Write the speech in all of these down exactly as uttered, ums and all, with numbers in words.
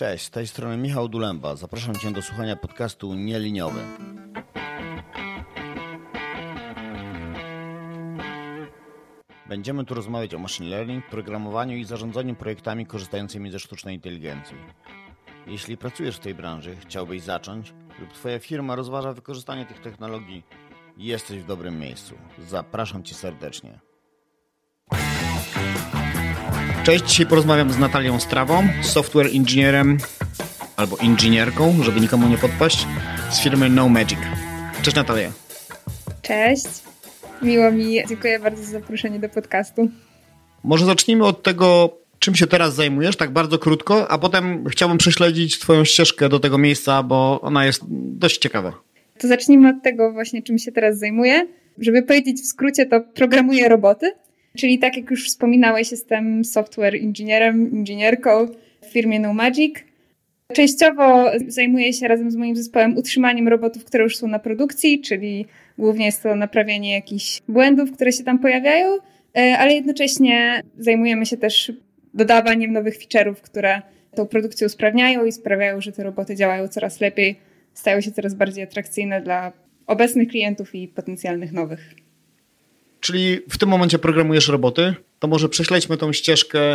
Cześć, z tej strony Michał Dulemba. Zapraszam Cię do słuchania podcastu Nieliniowy. Będziemy tu rozmawiać o machine learning, programowaniu i zarządzaniu projektami korzystającymi ze sztucznej inteligencji. Jeśli pracujesz w tej branży, chciałbyś zacząć lub Twoja firma rozważa wykorzystanie tych technologii, jesteś w dobrym miejscu. Zapraszam Cię serdecznie. Cześć, dzisiaj porozmawiam z Natalią Strawą, software inżynierem albo inżynierką, żeby nikomu nie podpaść, z firmy NoMagic. Cześć Natalia. Cześć, miło mi, dziękuję bardzo za zaproszenie do podcastu. Może zacznijmy od tego, czym się teraz zajmujesz, tak bardzo krótko, a potem chciałbym prześledzić Twoją ścieżkę do tego miejsca, bo ona jest dość ciekawa. To zacznijmy od tego właśnie, czym się teraz zajmuję. Żeby powiedzieć w skrócie, to programuję roboty. Czyli tak jak już wspominałeś, jestem software inżynierem, inżynierką w firmie NoMagic. Częściowo zajmuję się razem z moim zespołem utrzymaniem robotów, które już są na produkcji, czyli głównie jest to naprawianie jakichś błędów, które się tam pojawiają, ale jednocześnie zajmujemy się też dodawaniem nowych feature'ów, które tą produkcję usprawniają i sprawiają, że te roboty działają coraz lepiej, stają się coraz bardziej atrakcyjne dla obecnych klientów i potencjalnych nowych. Czyli w tym momencie programujesz roboty, to może prześledźmy tą ścieżkę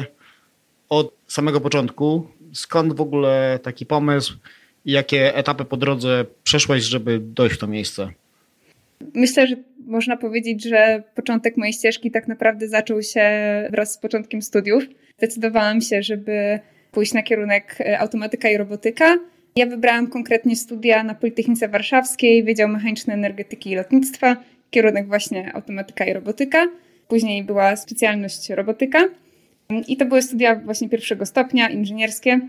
od samego początku. Skąd w ogóle taki pomysł i jakie etapy po drodze przeszłeś, żeby dojść w to miejsce? Myślę, że można powiedzieć, że początek mojej ścieżki tak naprawdę zaczął się wraz z początkiem studiów. Zdecydowałam się, żeby pójść na kierunek automatyka i robotyka. Ja wybrałam konkretnie studia na Politechnice Warszawskiej, Wydział Mechaniczny Energetyki i Lotnictwa, kierunek właśnie automatyka i robotyka. Później była specjalność robotyka i to były studia właśnie pierwszego stopnia, inżynierskie.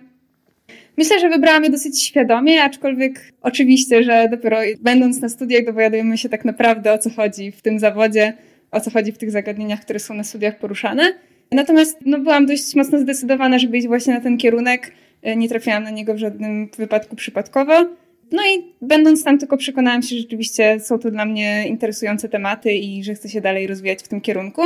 Myślę, że wybrałam je dosyć świadomie, aczkolwiek oczywiście, że dopiero będąc na studiach dowiadujemy się tak naprawdę, o co chodzi w tym zawodzie, o co chodzi w tych zagadnieniach, które są na studiach poruszane. Natomiast no, byłam dość mocno zdecydowana, żeby iść właśnie na ten kierunek. Nie trafiłam na niego w żadnym wypadku przypadkowo. No i będąc tam tylko przekonałam się, że rzeczywiście są to dla mnie interesujące tematy i że chcę się dalej rozwijać w tym kierunku.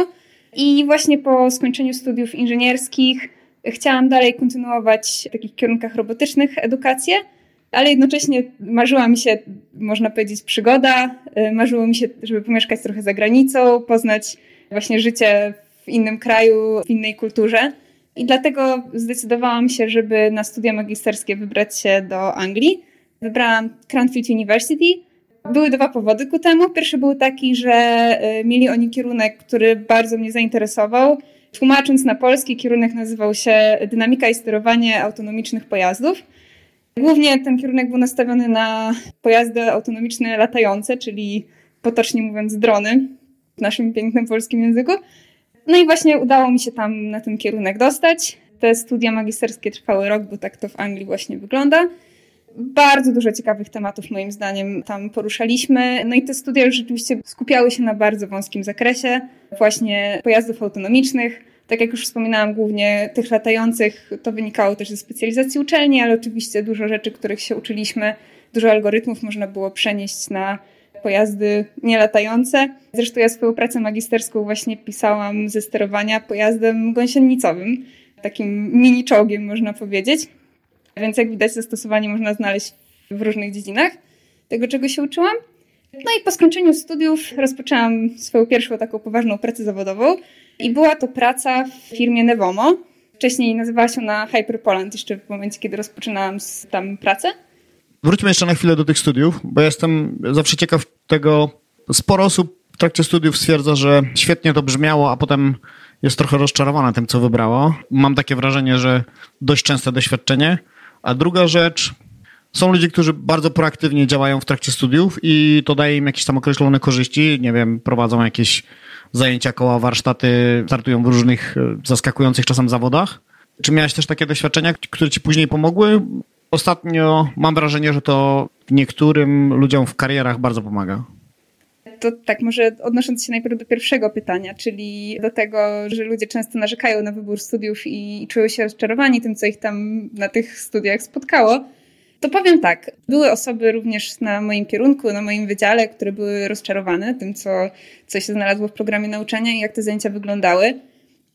I właśnie po skończeniu studiów inżynierskich chciałam dalej kontynuować w takich kierunkach robotycznych edukację, ale jednocześnie marzyła mi się, można powiedzieć, przygoda. Marzyło mi się, żeby pomieszkać trochę za granicą, poznać właśnie życie w innym kraju, w innej kulturze. I dlatego zdecydowałam się, żeby na studia magisterskie wybrać się do Anglii. Wybrałam Cranfield University. Były dwa powody ku temu. Pierwszy był taki, że mieli oni kierunek, który bardzo mnie zainteresował. Tłumacząc na polski, kierunek nazywał się Dynamika i sterowanie autonomicznych pojazdów. Głównie ten kierunek był nastawiony na pojazdy autonomiczne latające, czyli potocznie mówiąc drony w naszym pięknym polskim języku. No i właśnie udało mi się tam na ten kierunek dostać. Te studia magisterskie trwały rok, bo tak to w Anglii właśnie wygląda. Bardzo dużo ciekawych tematów moim zdaniem tam poruszaliśmy. No i te studia już rzeczywiście skupiały się na bardzo wąskim zakresie właśnie pojazdów autonomicznych. Tak jak już wspominałam, głównie tych latających, to wynikało też ze specjalizacji uczelni, ale oczywiście dużo rzeczy, których się uczyliśmy, dużo algorytmów można było przenieść na pojazdy nielatające. Zresztą ja swoją pracę magisterską właśnie pisałam ze sterowania pojazdem gąsienicowym, takim mini czołgiem można powiedzieć. Więc jak widać, zastosowanie można znaleźć w różnych dziedzinach tego, czego się uczyłam. No i po skończeniu studiów rozpoczęłam swoją pierwszą taką poważną pracę zawodową i była to praca w firmie Nevomo. Wcześniej nazywała się ona Hyperpoland, jeszcze w momencie, kiedy rozpoczynałam tam pracę. Wróćmy jeszcze na chwilę do tych studiów, bo ja jestem zawsze ciekaw tego. Sporo osób w trakcie studiów stwierdza, że świetnie to brzmiało, a potem jest trochę rozczarowana tym, co wybrało. Mam takie wrażenie, że dość częste doświadczenie. A druga rzecz, są ludzie, którzy bardzo proaktywnie działają w trakcie studiów i to daje im jakieś tam określone korzyści. Nie wiem, prowadzą jakieś zajęcia, koła, warsztaty, startują w różnych zaskakujących czasem zawodach. Czy miałeś też takie doświadczenia, które ci później pomogły? Ostatnio mam wrażenie, że to niektórym ludziom w karierach bardzo pomaga. To tak, może odnosząc się najpierw do pierwszego pytania, czyli do tego, że ludzie często narzekają na wybór studiów i, i czują się rozczarowani tym, co ich tam na tych studiach spotkało, to powiem tak, były osoby również na moim kierunku, na moim wydziale, które były rozczarowane tym, co, co się znalazło w programie nauczania i jak te zajęcia wyglądały.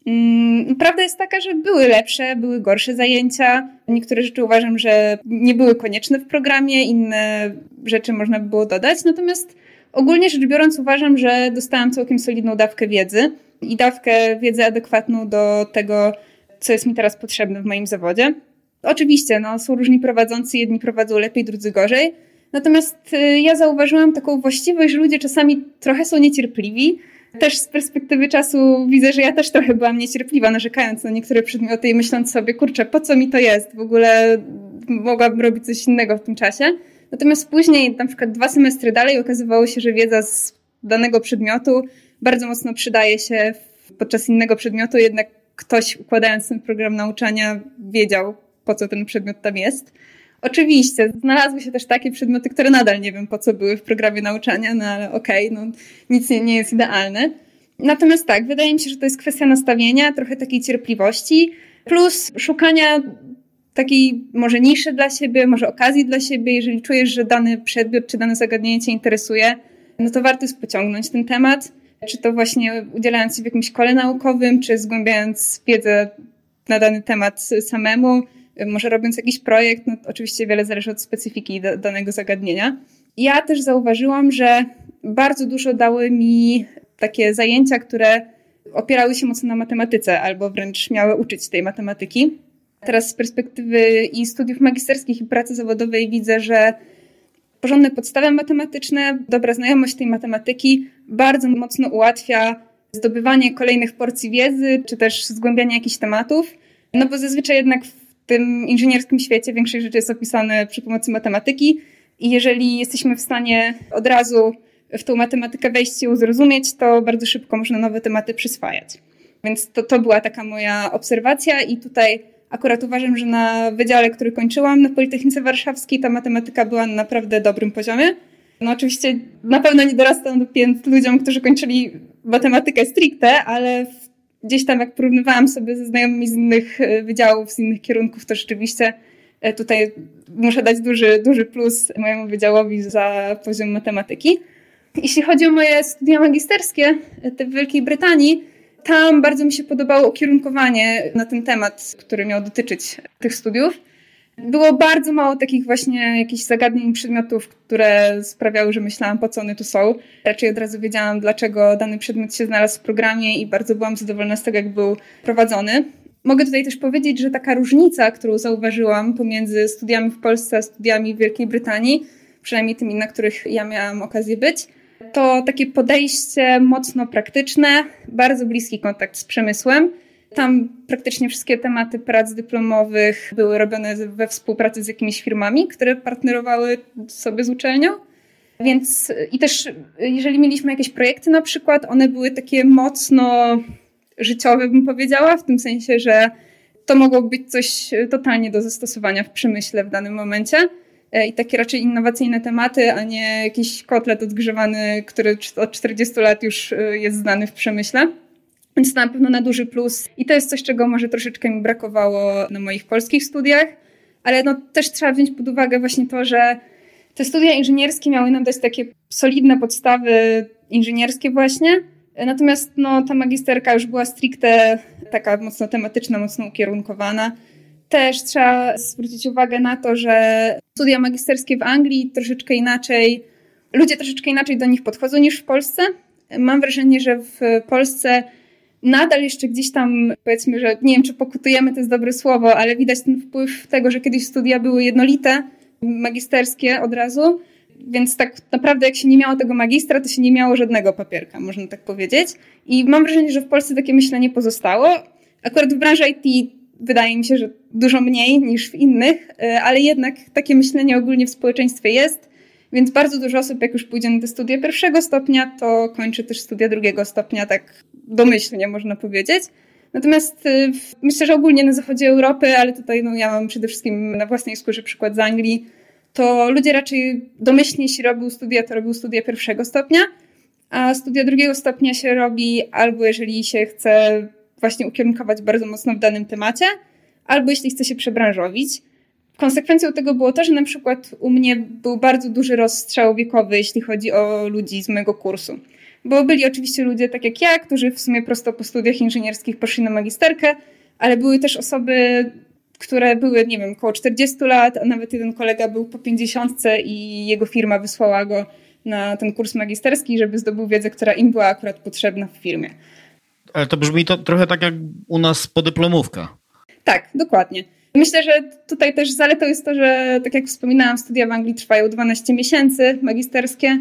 Prawda jest taka, że były lepsze, były gorsze zajęcia. Niektóre rzeczy uważam, że nie były konieczne w programie, inne rzeczy można by było dodać. Natomiast ogólnie rzecz biorąc uważam, że dostałam całkiem solidną dawkę wiedzy i dawkę wiedzy adekwatną do tego, co jest mi teraz potrzebne w moim zawodzie. Oczywiście, no, są różni prowadzący, jedni prowadzą lepiej, drudzy gorzej. Natomiast ja zauważyłam taką właściwość, że ludzie czasami trochę są niecierpliwi. Też z perspektywy czasu widzę, że ja też trochę byłam niecierpliwa, narzekając na niektóre przedmioty i myśląc sobie, kurczę, po co mi to jest? W ogóle mogłabym robić coś innego w tym czasie. Natomiast później, na przykład dwa semestry dalej, okazywało się, że wiedza z danego przedmiotu bardzo mocno przydaje się podczas innego przedmiotu, jednak ktoś układając ten program nauczania wiedział, po co ten przedmiot tam jest. Oczywiście, znalazły się też takie przedmioty, które nadal nie wiem, po co były w programie nauczania, no ale okej, okay, no nic nie, nie jest idealne. Natomiast tak, wydaje mi się, że to jest kwestia nastawienia, trochę takiej cierpliwości, plus szukania takiej może niszy dla siebie, może okazji dla siebie. Jeżeli czujesz, że dany przedmiot czy dane zagadnienie cię interesuje, no to warto jest pociągnąć ten temat, czy to właśnie udzielając się w jakimś kole naukowym, czy zgłębiając wiedzę na dany temat samemu, może robiąc jakiś projekt, no oczywiście wiele zależy od specyfiki do, danego zagadnienia. Ja też zauważyłam, że bardzo dużo dały mi takie zajęcia, które opierały się mocno na matematyce, albo wręcz miały uczyć tej matematyki. Teraz z perspektywy i studiów magisterskich, i pracy zawodowej widzę, że porządne podstawy matematyczne, dobra znajomość tej matematyki bardzo mocno ułatwia zdobywanie kolejnych porcji wiedzy, czy też zgłębianie jakichś tematów, no bo zazwyczaj jednak w tym inżynierskim świecie większość rzeczy jest opisane przy pomocy matematyki i jeżeli jesteśmy w stanie od razu w tą matematykę wejść i ją zrozumieć, to bardzo szybko można nowe tematy przyswajać. Więc to, to była taka moja obserwacja i tutaj akurat uważam, że na wydziale, który kończyłam na Politechnice Warszawskiej, ta matematyka była na naprawdę dobrym poziomie. No oczywiście na pewno nie dorastam do pięt ludziom, którzy kończyli matematykę stricte, ale gdzieś tam jak porównywałam sobie ze znajomymi z innych wydziałów, z innych kierunków, to rzeczywiście tutaj muszę dać duży, duży plus mojemu wydziałowi za poziom matematyki. Jeśli chodzi o moje studia magisterskie te w Wielkiej Brytanii, tam bardzo mi się podobało ukierunkowanie na ten temat, który miał dotyczyć tych studiów. Było bardzo mało takich właśnie jakichś zagadnień, przedmiotów, które sprawiały, że myślałam, po co one tu są. Raczej od razu wiedziałam, dlaczego dany przedmiot się znalazł w programie i bardzo byłam zadowolona z tego, jak był prowadzony. Mogę tutaj też powiedzieć, że taka różnica, którą zauważyłam pomiędzy studiami w Polsce a studiami w Wielkiej Brytanii, przynajmniej tymi, na których ja miałam okazję być, to takie podejście mocno praktyczne, bardzo bliski kontakt z przemysłem. Tam praktycznie wszystkie tematy prac dyplomowych były robione we współpracy z jakimiś firmami, które partnerowały sobie z uczelnią. Więc i też jeżeli mieliśmy jakieś projekty na przykład, one były takie mocno życiowe, bym powiedziała, w tym sensie, że to mogło być coś totalnie do zastosowania w przemyśle w danym momencie. I takie raczej innowacyjne tematy, a nie jakiś kotlet odgrzewany, który od czterdziestu lat już jest znany w przemyśle. Więc to na pewno na duży plus. I to jest coś, czego może troszeczkę mi brakowało na moich polskich studiach. Ale no, też trzeba wziąć pod uwagę właśnie to, że te studia inżynierskie miały nam dać takie solidne podstawy inżynierskie właśnie. Natomiast no, ta magisterka już była stricte taka mocno tematyczna, mocno ukierunkowana. Też trzeba zwrócić uwagę na to, że studia magisterskie w Anglii troszeczkę inaczej, ludzie troszeczkę inaczej do nich podchodzą niż w Polsce. Mam wrażenie, że w Polsce nadal jeszcze gdzieś tam, powiedzmy, że nie wiem, czy pokutujemy, to jest dobre słowo, ale widać ten wpływ tego, że kiedyś studia były jednolite, magisterskie od razu, więc tak naprawdę jak się nie miało tego magistra, to się nie miało żadnego papierka, można tak powiedzieć. I mam wrażenie, że w Polsce takie myślenie pozostało. Akurat w branży I T wydaje mi się, że dużo mniej niż w innych, ale jednak takie myślenie ogólnie w społeczeństwie jest, więc bardzo dużo osób, jak już pójdzie na te studia pierwszego stopnia, to kończy też studia drugiego stopnia, tak domyślnie można powiedzieć. Natomiast myślę, że ogólnie na zachodzie Europy, ale tutaj no, ja mam przede wszystkim na własnej skórze przykład z Anglii, to ludzie raczej domyślnie, jeśli robił studia, to robił studia pierwszego stopnia, a studia drugiego stopnia się robi albo jeżeli się chce właśnie ukierunkować bardzo mocno w danym temacie, albo jeśli chce się przebranżowić. Konsekwencją tego było to, że na przykład u mnie był bardzo duży rozstrzał wiekowy, jeśli chodzi o ludzi z mojego kursu. Bo byli oczywiście ludzie tak jak ja, którzy w sumie prosto po studiach inżynierskich poszli na magisterkę, ale były też osoby, które były, nie wiem, około czterdziestu lat, a nawet jeden kolega był po pięćdziesiątce i jego firma wysłała go na ten kurs magisterski, żeby zdobył wiedzę, która im była akurat potrzebna w firmie. Ale to brzmi to trochę tak jak u nas podyplomówka. Tak, dokładnie. Myślę, że tutaj też zaletą jest to, że tak jak wspominałam, studia w Anglii trwają dwanaście miesięcy magisterskie,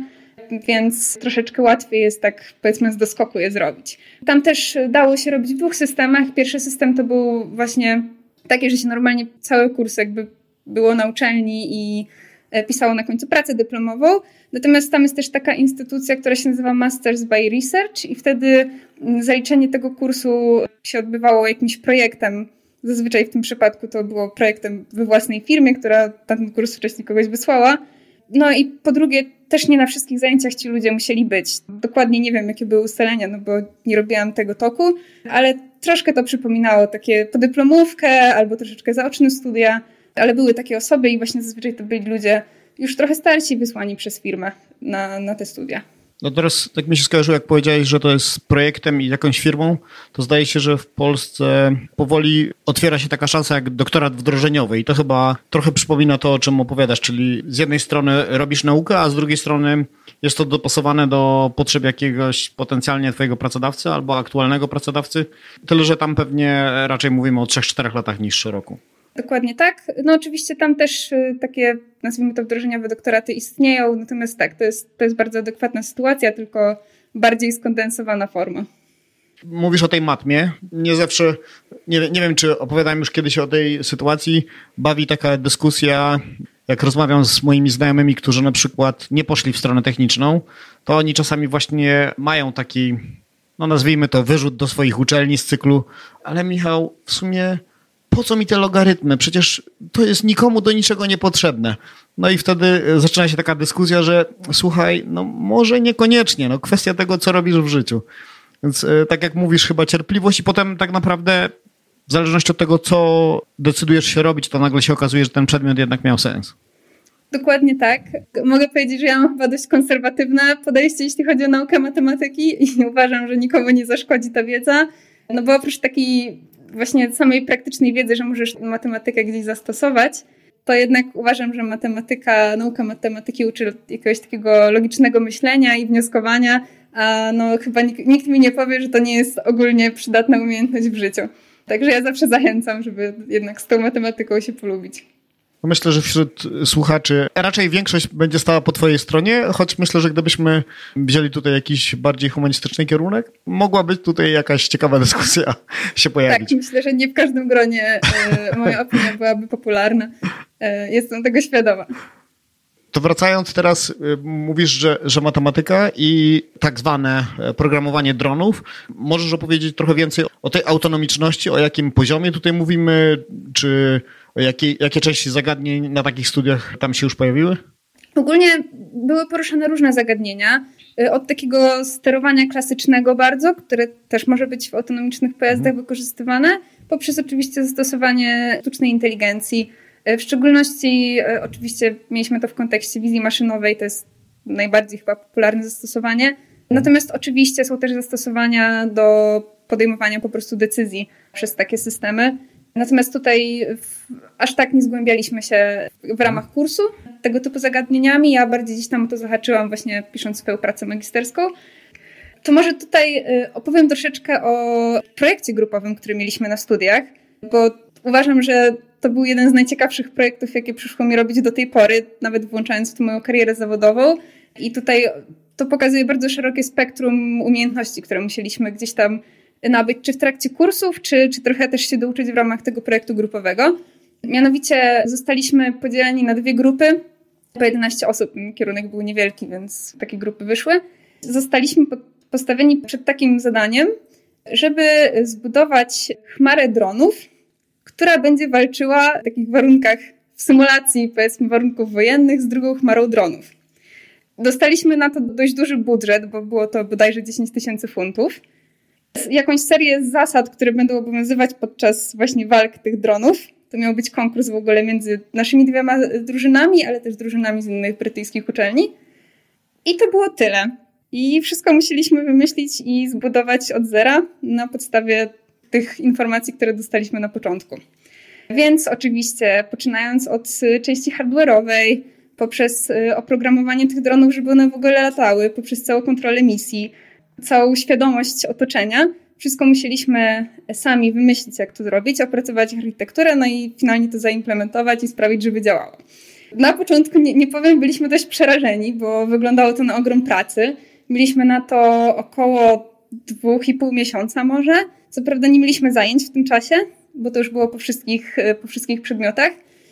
więc troszeczkę łatwiej jest tak, powiedzmy, z doskoku je zrobić. Tam też dało się robić w dwóch systemach. Pierwszy system to był właśnie taki, że się normalnie cały kurs jakby było na uczelni i pisało na końcu pracę dyplomową. Natomiast tam jest też taka instytucja, która się nazywa Masters by Research i wtedy zaliczenie tego kursu się odbywało jakimś projektem. Zazwyczaj w tym przypadku to było projektem we własnej firmie, która ten kurs wcześniej kogoś wysłała. No i po drugie, też nie na wszystkich zajęciach ci ludzie musieli być. Dokładnie nie wiem, jakie były ustalenia, no bo nie robiłam tego toku, ale troszkę to przypominało takie podyplomówkę albo troszeczkę zaoczne studia, ale były takie osoby i właśnie zazwyczaj to byli ludzie już trochę starsi, wysłani przez firmę na, na te studia. No teraz tak mi się skojarzyło, jak powiedziałeś, że to jest projektem i jakąś firmą, to zdaje się, że w Polsce powoli otwiera się taka szansa jak doktorat wdrożeniowy i to chyba trochę przypomina to, o czym opowiadasz, czyli z jednej strony robisz naukę, a z drugiej strony jest to dopasowane do potrzeb jakiegoś potencjalnie twojego pracodawcy albo aktualnego pracodawcy, tyle że tam pewnie raczej mówimy o trzech, czterech latach niż roku. Dokładnie tak. No oczywiście tam też takie, nazwijmy to, wdrożeniowe doktoraty istnieją, natomiast tak, to jest, to jest bardzo adekwatna sytuacja, tylko bardziej skondensowana forma. Mówisz o tej matmie. Nie zawsze, nie, nie wiem, czy opowiadałem już kiedyś o tej sytuacji, bawi taka dyskusja, jak rozmawiam z moimi znajomymi, którzy na przykład nie poszli w stronę techniczną, to oni czasami właśnie mają taki, no nazwijmy to, wyrzut do swoich uczelni z cyklu, ale Michał, w sumie po co mi te logarytmy? Przecież to jest nikomu do niczego niepotrzebne. No i wtedy zaczyna się taka dyskusja, że słuchaj, no może niekoniecznie, no kwestia tego, co robisz w życiu. Więc tak jak mówisz, chyba cierpliwość i potem tak naprawdę w zależności od tego, co decydujesz się robić, to nagle się okazuje, że ten przedmiot jednak miał sens. Dokładnie tak. Mogę powiedzieć, że ja mam chyba dość konserwatywne podejście, jeśli chodzi o naukę matematyki i uważam, że nikomu nie zaszkodzi ta wiedza. No bo oprócz takiej właśnie samej praktycznej wiedzy, że możesz matematykę gdzieś zastosować, to jednak uważam, że matematyka, nauka matematyki uczy jakiegoś takiego logicznego myślenia i wnioskowania, a no chyba nikt, nikt mi nie powie, że to nie jest ogólnie przydatna umiejętność w życiu. Także ja zawsze zachęcam, żeby jednak z tą matematyką się polubić. Myślę, że wśród słuchaczy raczej większość będzie stała po twojej stronie, choć myślę, że gdybyśmy wzięli tutaj jakiś bardziej humanistyczny kierunek, mogła być tutaj jakaś ciekawa dyskusja się pojawić. Tak, myślę, że nie w każdym gronie e, moja opinia byłaby popularna. E, jestem tego świadoma. To wracając teraz, mówisz, że, że matematyka i tak zwane programowanie dronów. Możesz opowiedzieć trochę więcej o tej autonomiczności, o jakim poziomie tutaj mówimy, czy jakie, jakie części zagadnień na takich studiach tam się już pojawiły? Ogólnie były poruszane różne zagadnienia. Od takiego sterowania klasycznego bardzo, które też może być w autonomicznych pojazdach mhm. wykorzystywane, poprzez oczywiście zastosowanie sztucznej inteligencji. W szczególności oczywiście mieliśmy to w kontekście wizji maszynowej, to jest najbardziej chyba popularne zastosowanie. Natomiast oczywiście są też zastosowania do podejmowania po prostu decyzji przez takie systemy. Natomiast tutaj w, aż tak nie zgłębialiśmy się w ramach kursu tego typu zagadnieniami. Ja bardziej gdzieś tam o to zahaczyłam właśnie pisząc swoją pracę magisterską. To może tutaj opowiem troszeczkę o projekcie grupowym, który mieliśmy na studiach, bo uważam, że to był jeden z najciekawszych projektów, jakie przyszło mi robić do tej pory, nawet włączając w to moją karierę zawodową. I tutaj to pokazuje bardzo szerokie spektrum umiejętności, które musieliśmy gdzieś tam nabyć, czy w trakcie kursów, czy, czy trochę też się douczyć w ramach tego projektu grupowego. Mianowicie zostaliśmy podzieleni na dwie grupy, po jedenaście osób. Kierunek był niewielki, więc takie grupy wyszły. Zostaliśmy postawieni przed takim zadaniem, żeby zbudować chmarę dronów, która będzie walczyła w takich warunkach, w symulacji, powiedzmy, warunków wojennych z drugą chmarą dronów. Dostaliśmy na to dość duży budżet, bo było to bodajże dziesięć tysięcy funtów. Jakąś serię zasad, które będą obowiązywać podczas właśnie walk tych dronów. To miał być konkurs w ogóle między naszymi dwiema drużynami, ale też drużynami z innych brytyjskich uczelni. I to było tyle. i wszystko musieliśmy wymyślić i zbudować od zera na podstawie tych informacji, które dostaliśmy na początku. Więc oczywiście poczynając od części hardware'owej, poprzez oprogramowanie tych dronów, żeby one w ogóle latały, poprzez całą kontrolę misji, całą świadomość otoczenia, wszystko musieliśmy sami wymyślić, jak to zrobić, opracować architekturę, no i finalnie to zaimplementować i sprawić, żeby działało. Na początku, nie, nie powiem, byliśmy dość przerażeni, bo wyglądało to na ogrom pracy. Mieliśmy na to około dwóch i pół miesiąca może. Co prawda nie mieliśmy zajęć w tym czasie, bo to już było po wszystkich, po wszystkich przedmiotach.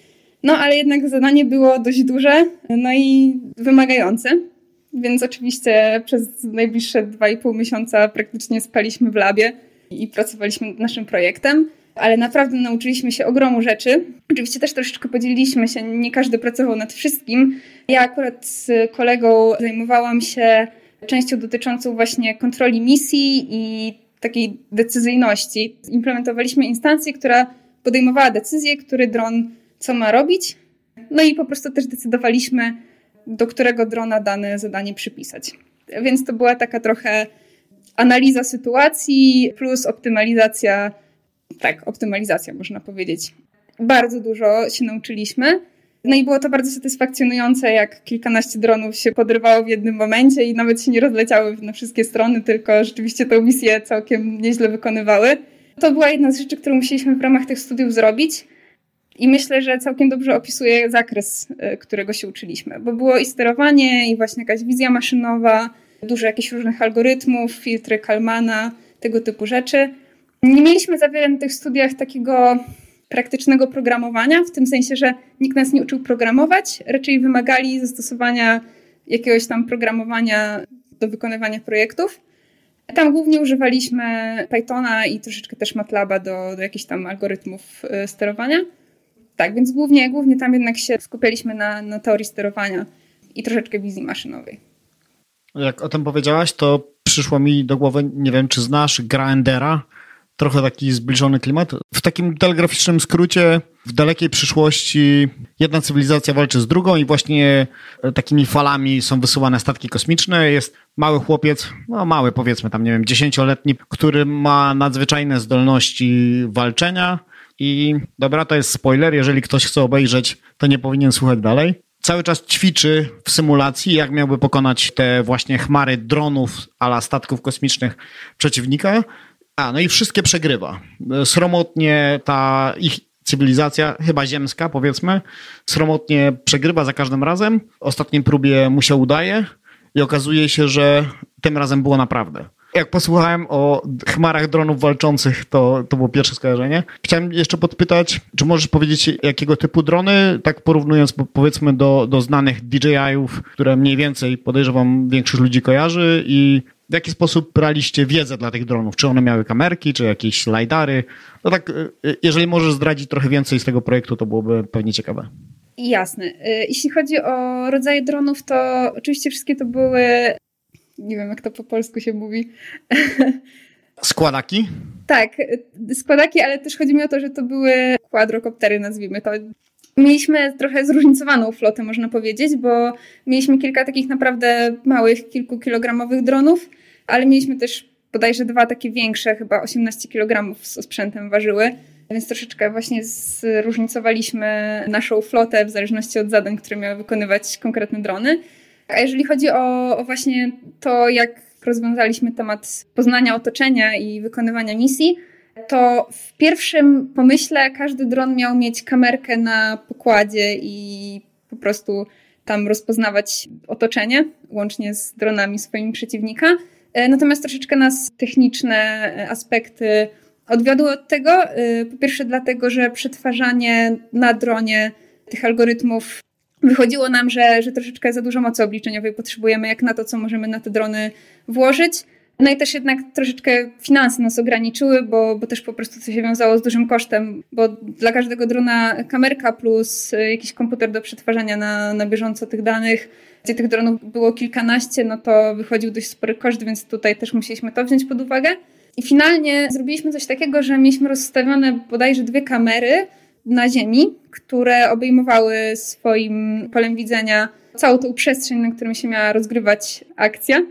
No ale jednak zadanie było dość duże, no i wymagające. Więc oczywiście przez najbliższe dwa i pół miesiąca praktycznie spaliśmy w labie i pracowaliśmy nad naszym projektem. Ale naprawdę nauczyliśmy się ogromu rzeczy. Oczywiście też troszeczkę podzieliliśmy się, nie każdy pracował nad wszystkim. Ja akurat z kolegą zajmowałam się częścią dotyczącą właśnie kontroli misji i takiej decyzyjności. Implementowaliśmy instancję, która podejmowała decyzję, który dron co ma robić. No i po prostu też decydowaliśmy, do którego drona dane zadanie przypisać. Więc to była taka trochę analiza sytuacji plus optymalizacja, tak, optymalizacja można powiedzieć. Bardzo dużo się nauczyliśmy. No i było to bardzo satysfakcjonujące, jak kilkanaście dronów się podrywało w jednym momencie i nawet się nie rozleciały na wszystkie strony, tylko rzeczywiście tę misję całkiem nieźle wykonywały. To była jedna z rzeczy, którą musieliśmy w ramach tych studiów zrobić i myślę, że całkiem dobrze opisuje zakres, którego się uczyliśmy, bo było i sterowanie, i właśnie jakaś wizja maszynowa, dużo jakichś różnych algorytmów, filtry Kalmana, tego typu rzeczy. Nie mieliśmy za wiele na tych studiach takiego praktycznego programowania, w tym sensie, że nikt nas nie uczył programować, raczej wymagali zastosowania jakiegoś tam programowania do wykonywania projektów. Tam głównie używaliśmy Pythona i troszeczkę też MATLABa do, do jakichś tam algorytmów sterowania. Tak, więc głównie, głównie tam jednak się skupialiśmy na, na teorii sterowania i troszeczkę wizji maszynowej. Jak o tym powiedziałaś, to przyszło mi do głowy, nie wiem, czy znasz Grindera, trochę taki zbliżony klimat. W takim telegraficznym skrócie w dalekiej przyszłości jedna cywilizacja walczy z drugą i właśnie takimi falami są wysyłane statki kosmiczne. Jest mały chłopiec, no mały powiedzmy tam, nie wiem, dziesięcioletni, który ma nadzwyczajne zdolności walczenia i dobra, to jest spoiler, jeżeli ktoś chce obejrzeć, to nie powinien słuchać dalej. Cały czas ćwiczy w symulacji, jak miałby pokonać te właśnie chmary dronów a la statków kosmicznych przeciwnika. A, no i wszystkie przegrywa. Sromotnie ta ich cywilizacja, chyba ziemska powiedzmy, sromotnie przegrywa za każdym razem. W ostatniej próbie mu się udaje i okazuje się, że tym razem było naprawdę. Jak posłuchałem o chmarach dronów walczących, to, to było pierwsze skojarzenie. Chciałem jeszcze podpytać, czy możesz powiedzieć, jakiego typu drony, tak porównując powiedzmy do, do znanych D J I-ów, które mniej więcej podejrzewam większość ludzi kojarzy i w jaki sposób braliście wiedzę dla tych dronów? Czy one miały kamerki, czy jakieś lidary? No tak, jeżeli możesz zdradzić trochę więcej z tego projektu, to byłoby pewnie ciekawe. Jasne. Jeśli chodzi o rodzaje dronów, to oczywiście wszystkie to były, nie wiem jak to po polsku się mówi. Składaki? Tak, składaki, ale też chodzi mi o to, że to były quadrocoptery, nazwijmy to. Mieliśmy trochę zróżnicowaną flotę, można powiedzieć, bo mieliśmy kilka takich naprawdę małych, kilkukilogramowych dronów, ale mieliśmy też bodajże dwa takie większe, chyba osiemnaście kilogramów z osprzętem ważyły, więc troszeczkę właśnie zróżnicowaliśmy naszą flotę w zależności od zadań, które miały wykonywać konkretne drony. A jeżeli chodzi o, o właśnie to, jak rozwiązaliśmy temat poznania otoczenia i wykonywania misji, to w pierwszym pomyśle każdy dron miał mieć kamerkę na pokładzie i po prostu tam rozpoznawać otoczenie, łącznie z dronami swoimi przeciwnika. Natomiast troszeczkę nas techniczne aspekty odwiodły od tego. Po pierwsze dlatego, że przetwarzanie na dronie tych algorytmów wychodziło nam, że, że troszeczkę za dużo mocy obliczeniowej potrzebujemy jak na to, co możemy na te drony włożyć. No i też jednak troszeczkę finanse nas ograniczyły, bo, bo też po prostu to się wiązało z dużym kosztem, bo dla każdego drona kamerka plus jakiś komputer do przetwarzania na, na bieżąco tych danych, gdzie tych dronów było kilkanaście, no to wychodził dość spory koszt, więc tutaj też musieliśmy to wziąć pod uwagę. I finalnie zrobiliśmy coś takiego, że mieliśmy rozstawione bodajże dwie kamery na ziemi, które obejmowały swoim polem widzenia całą tą przestrzeń, na którym się miała rozgrywać akcja.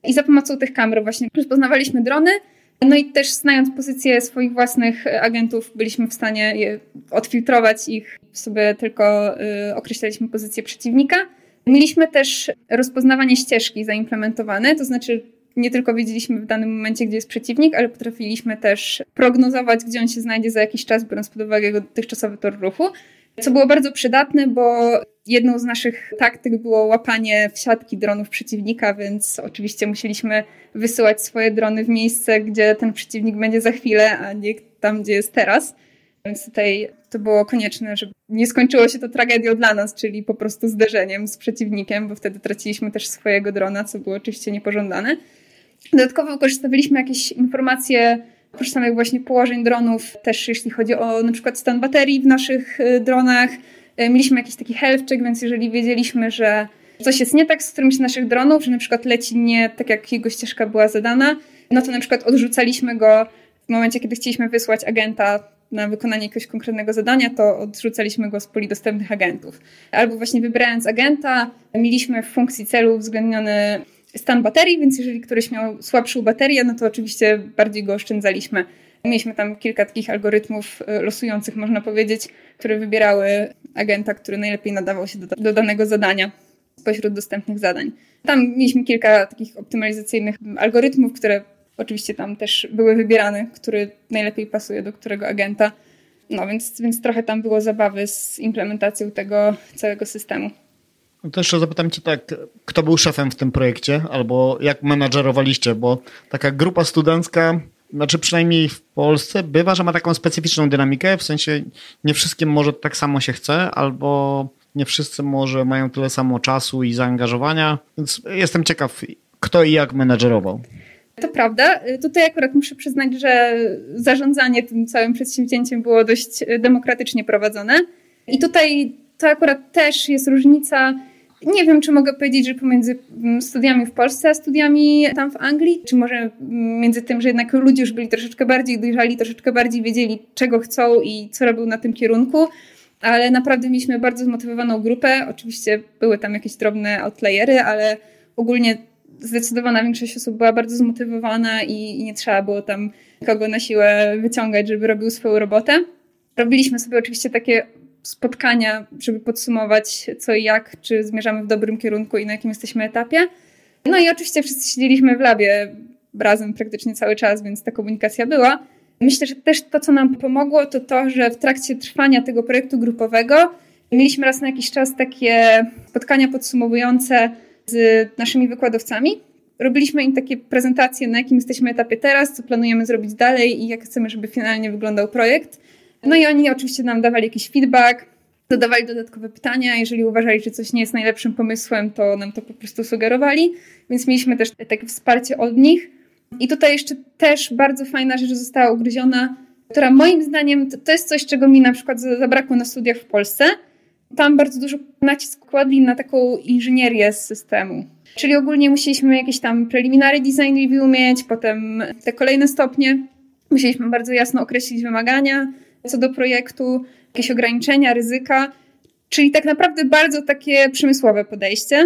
I za pomocą tych kamer właśnie rozpoznawaliśmy drony. No i też znając pozycję swoich własnych agentów, byliśmy w stanie je odfiltrować ich, sobie tylko y, określaliśmy pozycję przeciwnika. Mieliśmy też rozpoznawanie ścieżki zaimplementowane, to znaczy nie tylko wiedzieliśmy w danym momencie, gdzie jest przeciwnik, ale potrafiliśmy też prognozować, gdzie on się znajdzie za jakiś czas, biorąc pod uwagę jego dotychczasowy tor ruchu. Co było bardzo przydatne, bo jedną z naszych taktyk było łapanie w siatki dronów przeciwnika, więc oczywiście musieliśmy wysyłać swoje drony w miejsce, gdzie ten przeciwnik będzie za chwilę, a nie tam, gdzie jest teraz. Więc tutaj to było konieczne, żeby nie skończyło się to tragedią dla nas, czyli po prostu zderzeniem z przeciwnikiem, bo wtedy traciliśmy też swojego drona, co było oczywiście niepożądane. Dodatkowo wykorzystywaliśmy jakieś informacje oprócz samych właśnie położeń dronów, też jeśli chodzi o na przykład stan baterii w naszych dronach. Mieliśmy jakiś taki health check, więc jeżeli wiedzieliśmy, że coś jest nie tak z którymś z naszych dronów, że na przykład leci nie tak, jak jego ścieżka była zadana, no to na przykład odrzucaliśmy go w momencie, kiedy chcieliśmy wysłać agenta na wykonanie jakiegoś konkretnego zadania, to odrzucaliśmy go z puli dostępnych agentów. Albo właśnie wybierając agenta, mieliśmy w funkcji celu uwzględniony stan baterii, więc jeżeli któryś miał słabszą baterię, no to oczywiście bardziej go oszczędzaliśmy. Mieliśmy tam kilka takich algorytmów losujących, można powiedzieć, które wybierały agenta, który najlepiej nadawał się do, do danego zadania spośród dostępnych zadań. Tam mieliśmy kilka takich optymalizacyjnych algorytmów, które oczywiście tam też były wybierane, który najlepiej pasuje do którego agenta. No więc, więc trochę tam było zabawy z implementacją tego całego systemu. No to jeszcze zapytam cię tak, kto był szefem w tym projekcie albo jak menadżerowaliście, bo taka grupa studencka, znaczy przynajmniej w Polsce bywa, że ma taką specyficzną dynamikę, w sensie nie wszystkim może tak samo się chce, albo nie wszyscy może mają tyle samo czasu i zaangażowania, więc jestem ciekaw, kto i jak menadżerował. To prawda. Tutaj akurat muszę przyznać, że zarządzanie tym całym przedsięwzięciem było dość demokratycznie prowadzone. I tutaj to akurat też jest różnica. Nie wiem, czy mogę powiedzieć, że pomiędzy studiami w Polsce a studiami tam w Anglii, czy może między tym, że jednak ludzie już byli troszeczkę bardziej dojrzali, troszeczkę bardziej wiedzieli, czego chcą i co robią na tym kierunku, ale naprawdę mieliśmy bardzo zmotywowaną grupę. Oczywiście były tam jakieś drobne outlayery, ale ogólnie zdecydowana większość osób była bardzo zmotywowana i, i nie trzeba było tam kogo na siłę wyciągać, żeby robił swoją robotę. Robiliśmy sobie oczywiście takie spotkania, żeby podsumować co i jak, czy zmierzamy w dobrym kierunku i na jakim jesteśmy etapie. No i oczywiście wszyscy siedzieliśmy w labie razem praktycznie cały czas, więc ta komunikacja była. Myślę, że też to, co nam pomogło, to to, że w trakcie trwania tego projektu grupowego mieliśmy raz na jakiś czas takie spotkania podsumowujące z naszymi wykładowcami. Robiliśmy im takie prezentacje, na jakim jesteśmy etapie teraz, co planujemy zrobić dalej i jak chcemy, żeby finalnie wyglądał projekt. No i oni oczywiście nam dawali jakiś feedback, dodawali dodatkowe pytania. Jeżeli uważali, że coś nie jest najlepszym pomysłem, to nam to po prostu sugerowali. Więc mieliśmy też takie wsparcie od nich. I tutaj jeszcze też bardzo fajna rzecz została ugryziona, która moim zdaniem to, to jest coś, czego mi na przykład zabrakło na studiach w Polsce. Tam bardzo dużo nacisk kładli na taką inżynierię z systemu. Czyli ogólnie musieliśmy jakieś tam preliminary design review mieć, potem te kolejne stopnie. Musieliśmy bardzo jasno określić wymagania co do projektu, jakieś ograniczenia, ryzyka. Czyli tak naprawdę bardzo takie przemysłowe podejście.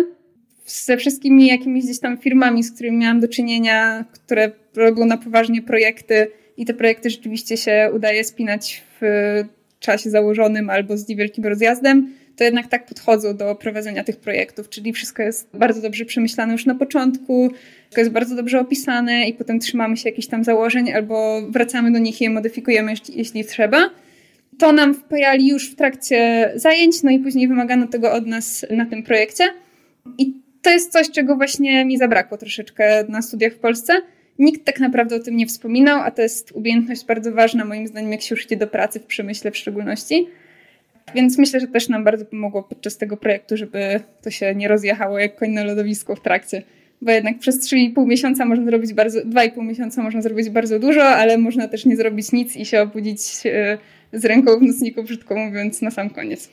Ze wszystkimi jakimiś gdzieś tam firmami, z którymi miałam do czynienia, które robią na poważnie projekty i te projekty rzeczywiście się udaje spinać w czasie założonym albo z niewielkim rozjazdem, to jednak tak podchodzą do prowadzenia tych projektów, czyli wszystko jest bardzo dobrze przemyślane już na początku, wszystko jest bardzo dobrze opisane i potem trzymamy się jakichś tam założeń albo wracamy do nich i je modyfikujemy, jeśli, jeśli trzeba. To nam wpajali już w trakcie zajęć, no i później wymagano tego od nas na tym projekcie. I to jest coś, czego właśnie mi zabrakło troszeczkę na studiach w Polsce. Nikt tak naprawdę o tym nie wspominał, a to jest umiejętność bardzo ważna moim zdaniem, jak się już idzie do pracy w przemyśle w szczególności. Więc myślę, że też nam bardzo pomogło podczas tego projektu, żeby to się nie rozjechało jak koń na lodowisku w trakcie. Bo jednak przez trzy i pół miesiąca można zrobić bardzo, dwa i pół miesiąca można zrobić bardzo dużo, ale można też nie zrobić nic i się obudzić z ręką w nocniku, brzydko mówiąc, na sam koniec.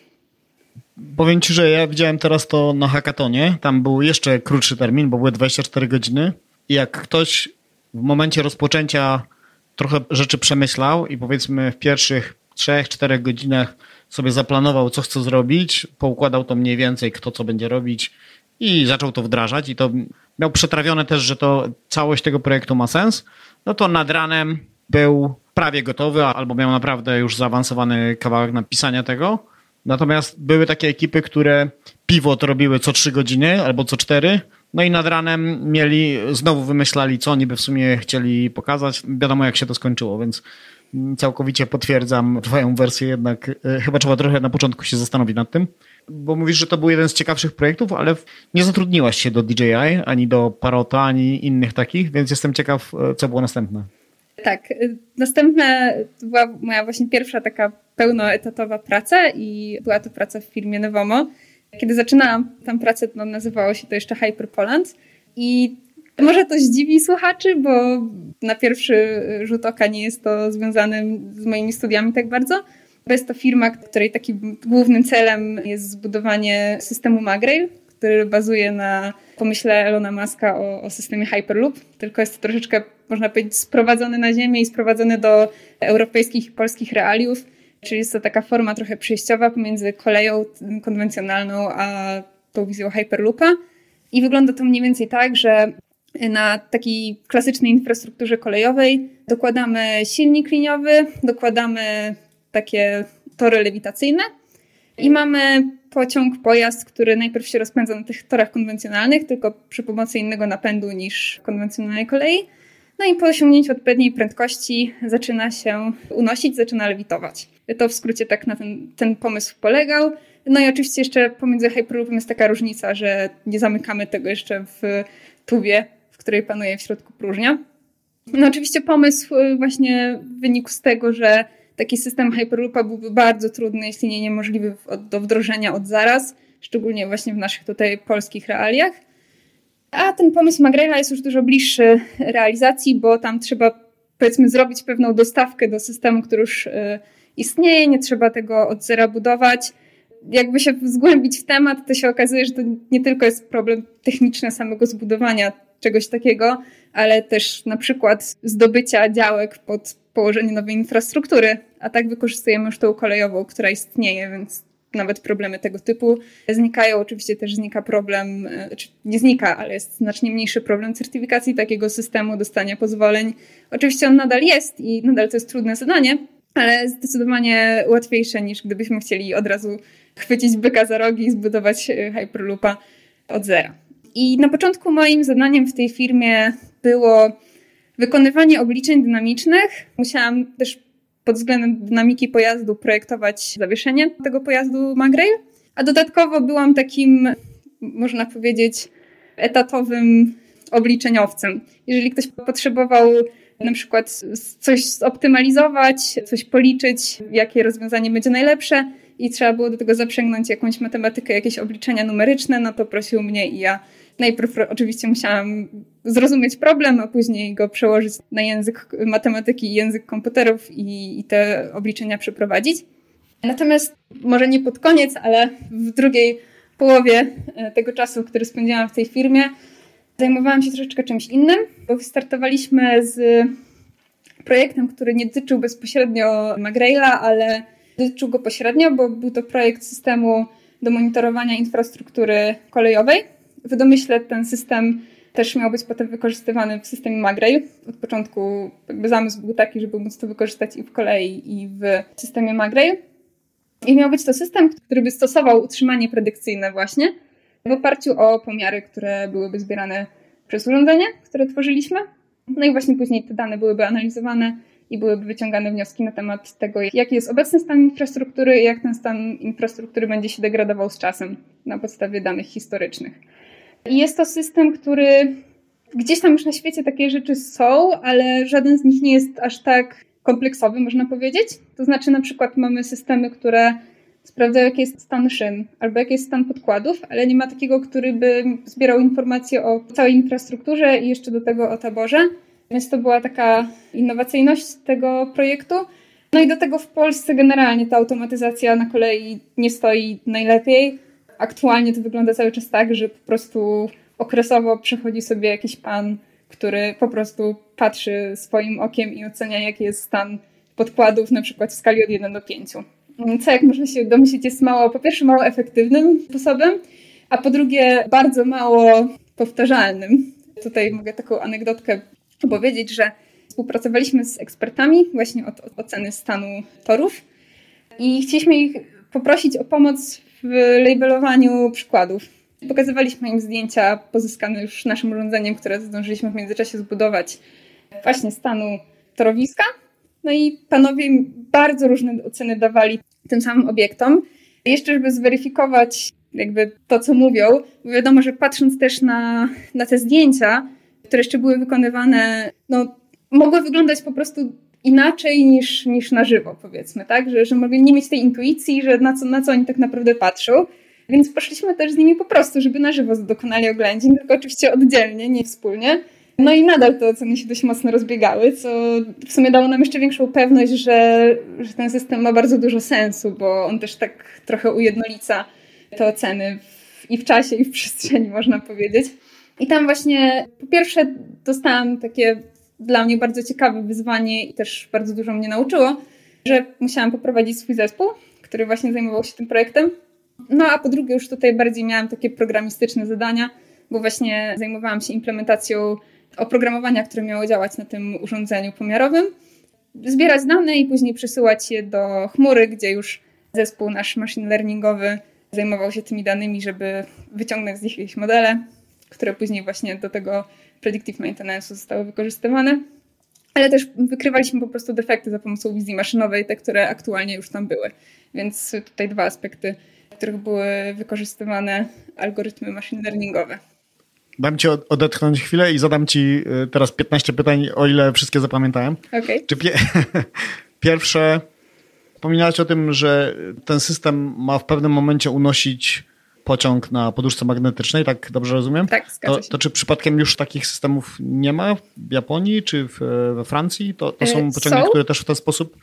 Powiem ci, że ja widziałem teraz to na hackatonie. Tam był jeszcze krótszy termin, bo były dwadzieścia cztery godziny. I jak ktoś w momencie rozpoczęcia trochę rzeczy przemyślał i powiedzmy w pierwszych trzech, czterech godzinach sobie zaplanował, co chce zrobić, poukładał to mniej więcej, kto co będzie robić i zaczął to wdrażać i to miał przetrawione też, że to całość tego projektu ma sens, no to nad ranem był prawie gotowy albo miał naprawdę już zaawansowany kawałek napisania tego. Natomiast były takie ekipy, które pivot robiły co trzy godziny albo co cztery, no i nad ranem mieli, znowu wymyślali, co niby w sumie chcieli pokazać. Wiadomo, jak się to skończyło, więc całkowicie potwierdzam twoją wersję, jednak chyba trzeba trochę na początku się zastanowić nad tym, bo mówisz, że to był jeden z ciekawszych projektów, ale nie zatrudniłaś się do D J I, ani do Parota, ani innych takich, więc jestem ciekaw, co było następne. Tak, następna to była moja właśnie pierwsza taka pełnoetatowa praca i była to praca w firmie Nevomo. Kiedy zaczynałam tam pracę, no, nazywało się to jeszcze Hyper Poland i może to zdziwi słuchaczy, bo na pierwszy rzut oka nie jest to związane z moimi studiami tak bardzo. Bo jest to firma, której takim głównym celem jest zbudowanie systemu Magrail, który bazuje na pomyśle Elona Muska o, o systemie Hyperloop, tylko jest to troszeczkę, można powiedzieć, sprowadzony na ziemię i sprowadzony do europejskich i polskich realiów, czyli jest to taka forma trochę przejściowa pomiędzy koleją konwencjonalną a tą wizją Hyperloopa. I wygląda to mniej więcej tak, że na takiej klasycznej infrastrukturze kolejowej dokładamy silnik liniowy, dokładamy takie tory lewitacyjne i mamy pociąg, pojazd, który najpierw się rozpędza na tych torach konwencjonalnych, tylko przy pomocy innego napędu niż w konwencjonalnej kolei. No i po osiągnięciu odpowiedniej prędkości zaczyna się unosić, zaczyna lewitować. To w skrócie tak na ten, ten pomysł polegał. No i oczywiście jeszcze pomiędzy Hyperloopem jest taka różnica, że nie zamykamy tego jeszcze w tubie, w której panuje w środku próżnia. No oczywiście pomysł właśnie wynikł z tego, że taki system Hyperloopa byłby bardzo trudny, jeśli nie niemożliwy do wdrożenia od zaraz, szczególnie właśnie w naszych tutaj polskich realiach. A ten pomysł Magraila jest już dużo bliższy realizacji, bo tam trzeba, powiedzmy, zrobić pewną dostawkę do systemu, który już istnieje, nie trzeba tego od zera budować. Jakby się zgłębić w temat, to się okazuje, że to nie tylko jest problem techniczny samego zbudowania czegoś takiego, ale też na przykład zdobycia działek pod położenie nowej infrastruktury, a tak wykorzystujemy już tą kolejową, która istnieje, więc nawet problemy tego typu znikają. Oczywiście też znika problem, czy nie znika, ale jest znacznie mniejszy problem certyfikacji takiego systemu, dostania pozwoleń. Oczywiście on nadal jest i nadal to jest trudne zadanie, ale zdecydowanie łatwiejsze niż gdybyśmy chcieli od razu chwycić byka za rogi i zbudować Hyperloopa od zera. I na początku moim zadaniem w tej firmie było wykonywanie obliczeń dynamicznych. Musiałam też pod względem dynamiki pojazdu projektować zawieszenie tego pojazdu Magrail, a dodatkowo byłam takim, można powiedzieć, etatowym obliczeniowcem. Jeżeli ktoś potrzebował na przykład coś zoptymalizować, coś policzyć, jakie rozwiązanie będzie najlepsze i trzeba było do tego zaprzęgnąć jakąś matematykę, jakieś obliczenia numeryczne, no to prosił mnie i ja najpierw oczywiście musiałam zrozumieć problem, a później go przełożyć na język matematyki i język komputerów i, i te obliczenia przeprowadzić. Natomiast może nie pod koniec, ale w drugiej połowie tego czasu, który spędziłam w tej firmie, zajmowałam się troszeczkę czymś innym, bo wystartowaliśmy z projektem, który nie dotyczył bezpośrednio Magraila, ale dotyczył go pośrednio, bo był to projekt systemu do monitorowania infrastruktury kolejowej. W domyśle ten system też miał być potem wykorzystywany w systemie Magrail. Od początku jakby zamysł był taki, żeby móc to wykorzystać i w kolei, i w systemie Magrail. I miał być to system, który by stosował utrzymanie predykcyjne właśnie w oparciu o pomiary, które byłyby zbierane przez urządzenie, które tworzyliśmy. No i właśnie później te dane byłyby analizowane i byłyby wyciągane wnioski na temat tego, jaki jest obecny stan infrastruktury i jak ten stan infrastruktury będzie się degradował z czasem na podstawie danych historycznych. I jest to system, który gdzieś tam już na świecie takie rzeczy są, ale żaden z nich nie jest aż tak kompleksowy, można powiedzieć. To znaczy na przykład mamy systemy, które sprawdzają, jaki jest stan szyn albo jaki jest stan podkładów, ale nie ma takiego, który by zbierał informacje o całej infrastrukturze i jeszcze do tego o taborze. Więc to była taka innowacyjność tego projektu. No i do tego w Polsce generalnie ta automatyzacja na kolei nie stoi najlepiej. Aktualnie to wygląda cały czas tak, że po prostu okresowo przychodzi sobie jakiś pan, który po prostu patrzy swoim okiem i ocenia, jaki jest stan podkładów, na przykład w skali od jeden do pięciu. Co, jak można się domyślić, jest mało, po pierwsze mało efektywnym sposobem, a po drugie bardzo mało powtarzalnym. Tutaj mogę taką anegdotkę opowiedzieć, że współpracowaliśmy z ekspertami właśnie od, od oceny stanu torów i chcieliśmy ich poprosić o pomoc w labelowaniu przykładów. Pokazywaliśmy im zdjęcia pozyskane już naszym urządzeniem, które zdążyliśmy w międzyczasie zbudować właśnie stanu torowiska. No i panowie bardzo różne oceny dawali tym samym obiektom. Jeszcze żeby zweryfikować jakby to, co mówią, bo wiadomo, że patrząc też na, na te zdjęcia, które jeszcze były wykonywane, no mogły wyglądać po prostu inaczej niż, niż na żywo, powiedzmy, tak? Że, że mogli nie mieć tej intuicji, że na co, na co oni tak naprawdę patrzą. Więc poszliśmy też z nimi po prostu, żeby na żywo dokonali oględzin, tylko oczywiście oddzielnie, nie wspólnie. No i nadal te oceny się dość mocno rozbiegały, co w sumie dało nam jeszcze większą pewność, że, że ten system ma bardzo dużo sensu, bo on też tak trochę ujednolica te oceny w, i w czasie, i w przestrzeni, można powiedzieć. I tam właśnie po pierwsze dostałam takie dla mnie bardzo ciekawe wyzwanie i też bardzo dużo mnie nauczyło, że musiałam poprowadzić swój zespół, który właśnie zajmował się tym projektem. No a po drugie już tutaj bardziej miałam takie programistyczne zadania, bo właśnie zajmowałam się implementacją oprogramowania, które miało działać na tym urządzeniu pomiarowym, zbierać dane i później przesyłać je do chmury, gdzie już zespół nasz machine learningowy zajmował się tymi danymi, żeby wyciągnąć z nich jakieś modele, które później właśnie do tego predictive maintenance'u zostały wykorzystywane. Ale też wykrywaliśmy po prostu defekty za pomocą wizji maszynowej, te, które aktualnie już tam były. Więc tutaj dwa aspekty, w których były wykorzystywane algorytmy machine learningowe. Dam ci odetchnąć chwilę i zadam ci teraz piętnaście pytań, o ile wszystkie zapamiętałem. Okay. Czy pie- Pierwsze, wspominałaś o tym, że ten system ma w pewnym momencie unosić pociąg na poduszce magnetycznej, tak dobrze rozumiem? Tak, zgadza się. To, to czy przypadkiem już takich systemów nie ma w Japonii czy w, we Francji? To, to są pociągi, są? które też w ten sposób...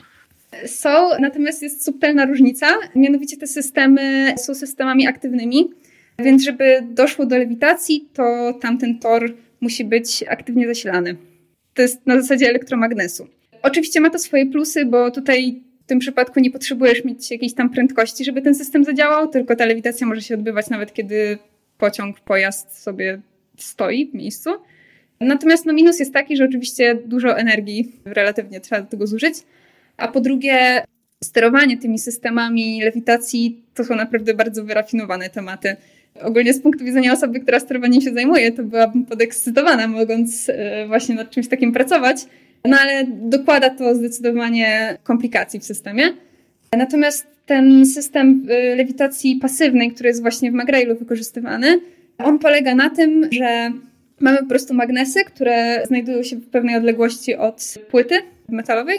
Są, natomiast jest subtelna różnica. Mianowicie te systemy są systemami aktywnymi, więc żeby doszło do lewitacji, to tamten tor musi być aktywnie zasilany. To jest na zasadzie elektromagnesu. Oczywiście ma to swoje plusy, bo tutaj w tym przypadku nie potrzebujesz mieć jakiejś tam prędkości, żeby ten system zadziałał, tylko ta lewitacja może się odbywać nawet kiedy pociąg, pojazd sobie stoi w miejscu. Natomiast no, minus jest taki, że oczywiście dużo energii relatywnie trzeba do tego zużyć, a po drugie sterowanie tymi systemami lewitacji to są naprawdę bardzo wyrafinowane tematy. Ogólnie z punktu widzenia osoby, która sterowaniem się zajmuje, to byłabym podekscytowana, mogąc właśnie nad czymś takim pracować. No ale dokłada to zdecydowanie komplikacji w systemie. Natomiast ten system lewitacji pasywnej, który jest właśnie w Magrailu wykorzystywany, on polega na tym, że mamy po prostu magnesy, które znajdują się w pewnej odległości od płyty metalowej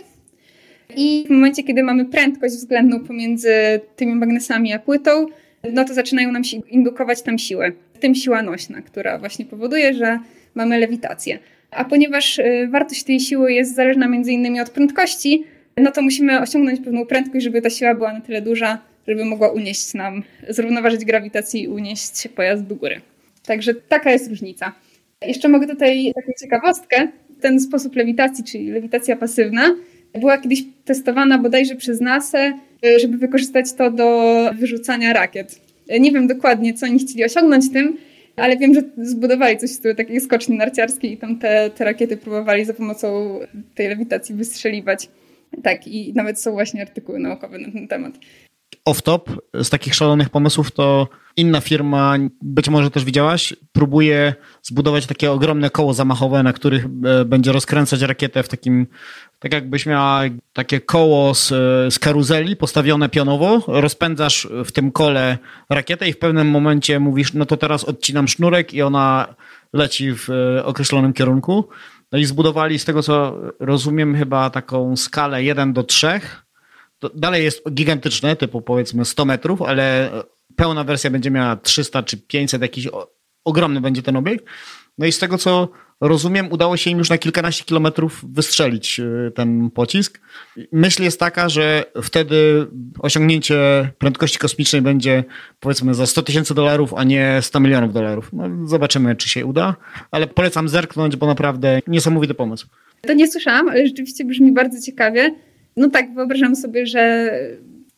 i w momencie, kiedy mamy prędkość względną pomiędzy tymi magnesami a płytą, no to zaczynają nam się indukować tam siły, w tym siła nośna, która właśnie powoduje, że mamy lewitację. A ponieważ wartość tej siły jest zależna między innymi od prędkości, no to musimy osiągnąć pewną prędkość, żeby ta siła była na tyle duża, żeby mogła unieść nam, zrównoważyć grawitację i unieść pojazd do góry. Także taka jest różnica. Jeszcze mogę tutaj taką ciekawostkę. Ten sposób lewitacji, czyli lewitacja pasywna, była kiedyś testowana bodajże przez NASA, żeby wykorzystać to do wyrzucania rakiet. Nie wiem dokładnie, co oni chcieli osiągnąć tym, ale wiem, że zbudowali coś w stylu takiej skoczni narciarskiej i tam te, te rakiety próbowali za pomocą tej lewitacji wystrzeliwać. Tak, i nawet są właśnie artykuły naukowe na ten temat. Off-top z takich szalonych pomysłów to inna firma, być może też widziałaś, próbuje zbudować takie ogromne koło zamachowe, na których będzie rozkręcać rakietę w takim, tak jakbyś miała takie koło z, z karuzeli postawione pionowo, rozpędzasz w tym kole rakietę i w pewnym momencie mówisz, no to teraz odcinam sznurek i ona leci w określonym kierunku. No i zbudowali z tego, co rozumiem, chyba taką skalę jeden do trzech. To dalej jest gigantyczne, typu powiedzmy sto metrów, ale pełna wersja będzie miała trzysta czy pięćset, jakiś ogromny będzie ten obiekt. No i z tego, co rozumiem, udało się im już na kilkanaście kilometrów wystrzelić ten pocisk. Myśl jest taka, że wtedy osiągnięcie prędkości kosmicznej będzie powiedzmy za sto tysięcy dolarów, a nie sto milionów dolarów. No, zobaczymy, czy się uda, ale polecam zerknąć, bo naprawdę niesamowity pomysł. To nie słyszałam, ale rzeczywiście brzmi bardzo ciekawie. No tak, wyobrażam sobie, że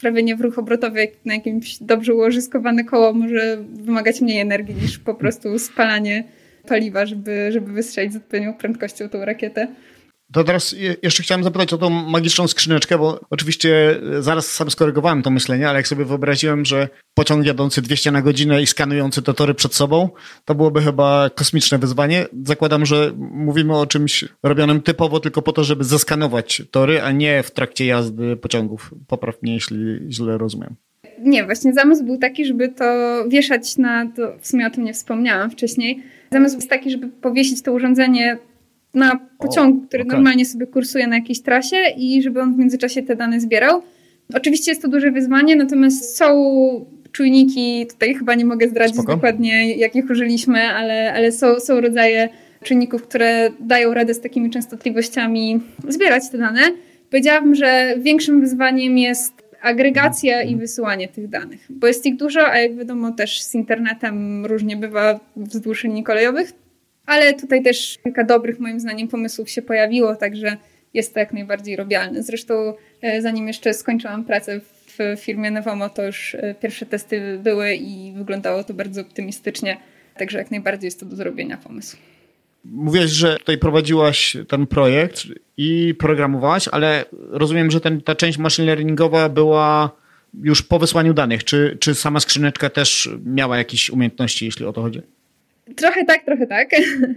wprawienie w ruch obrotowy na jakimś dobrze ułożyskowane koło może wymagać mniej energii niż po prostu spalanie paliwa, żeby, żeby wystrzelić z odpowiednią prędkością tą rakietę. To teraz jeszcze chciałem zapytać o tą magiczną skrzyneczkę, bo oczywiście zaraz sam skorygowałem to myślenie, ale jak sobie wyobraziłem, że pociąg jadący dwieście na godzinę i skanujący te tory przed sobą, to byłoby chyba kosmiczne wyzwanie. Zakładam, że mówimy o czymś robionym typowo tylko po to, żeby zeskanować tory, a nie w trakcie jazdy pociągów. Popraw mnie, jeśli źle rozumiem. Nie, właśnie zamysł był taki, żeby to wieszać na, to w sumie o tym nie wspomniałam wcześniej, zamysł był taki, żeby powiesić to urządzenie na pociągu, który okay. normalnie sobie kursuje na jakiejś trasie i żeby on w międzyczasie te dane zbierał. Oczywiście jest to duże wyzwanie, natomiast są czujniki, tutaj chyba nie mogę zdradzić Spoko. dokładnie, jakich użyliśmy, ale, ale są, są rodzaje czynników, które dają radę z takimi częstotliwościami zbierać te dane. Powiedziałabym, że większym wyzwaniem jest agregacja i wysyłanie tych danych, bo jest ich dużo, a jak wiadomo też z internetem różnie bywa wzdłuż linii kolejowych. Ale tutaj też kilka dobrych, moim zdaniem, pomysłów się pojawiło, także jest to jak najbardziej robialne. Zresztą zanim jeszcze skończyłam pracę w firmie Nevomo, to już pierwsze testy były i wyglądało to bardzo optymistycznie, także jak najbardziej jest to do zrobienia pomysł. Mówiłaś, że tutaj prowadziłaś ten projekt i programowałaś, ale rozumiem, że ten, ta część machine learningowa była już po wysłaniu danych. Czy, czy sama skrzyneczka też miała jakieś umiejętności, jeśli o to chodzi? Trochę tak, trochę tak.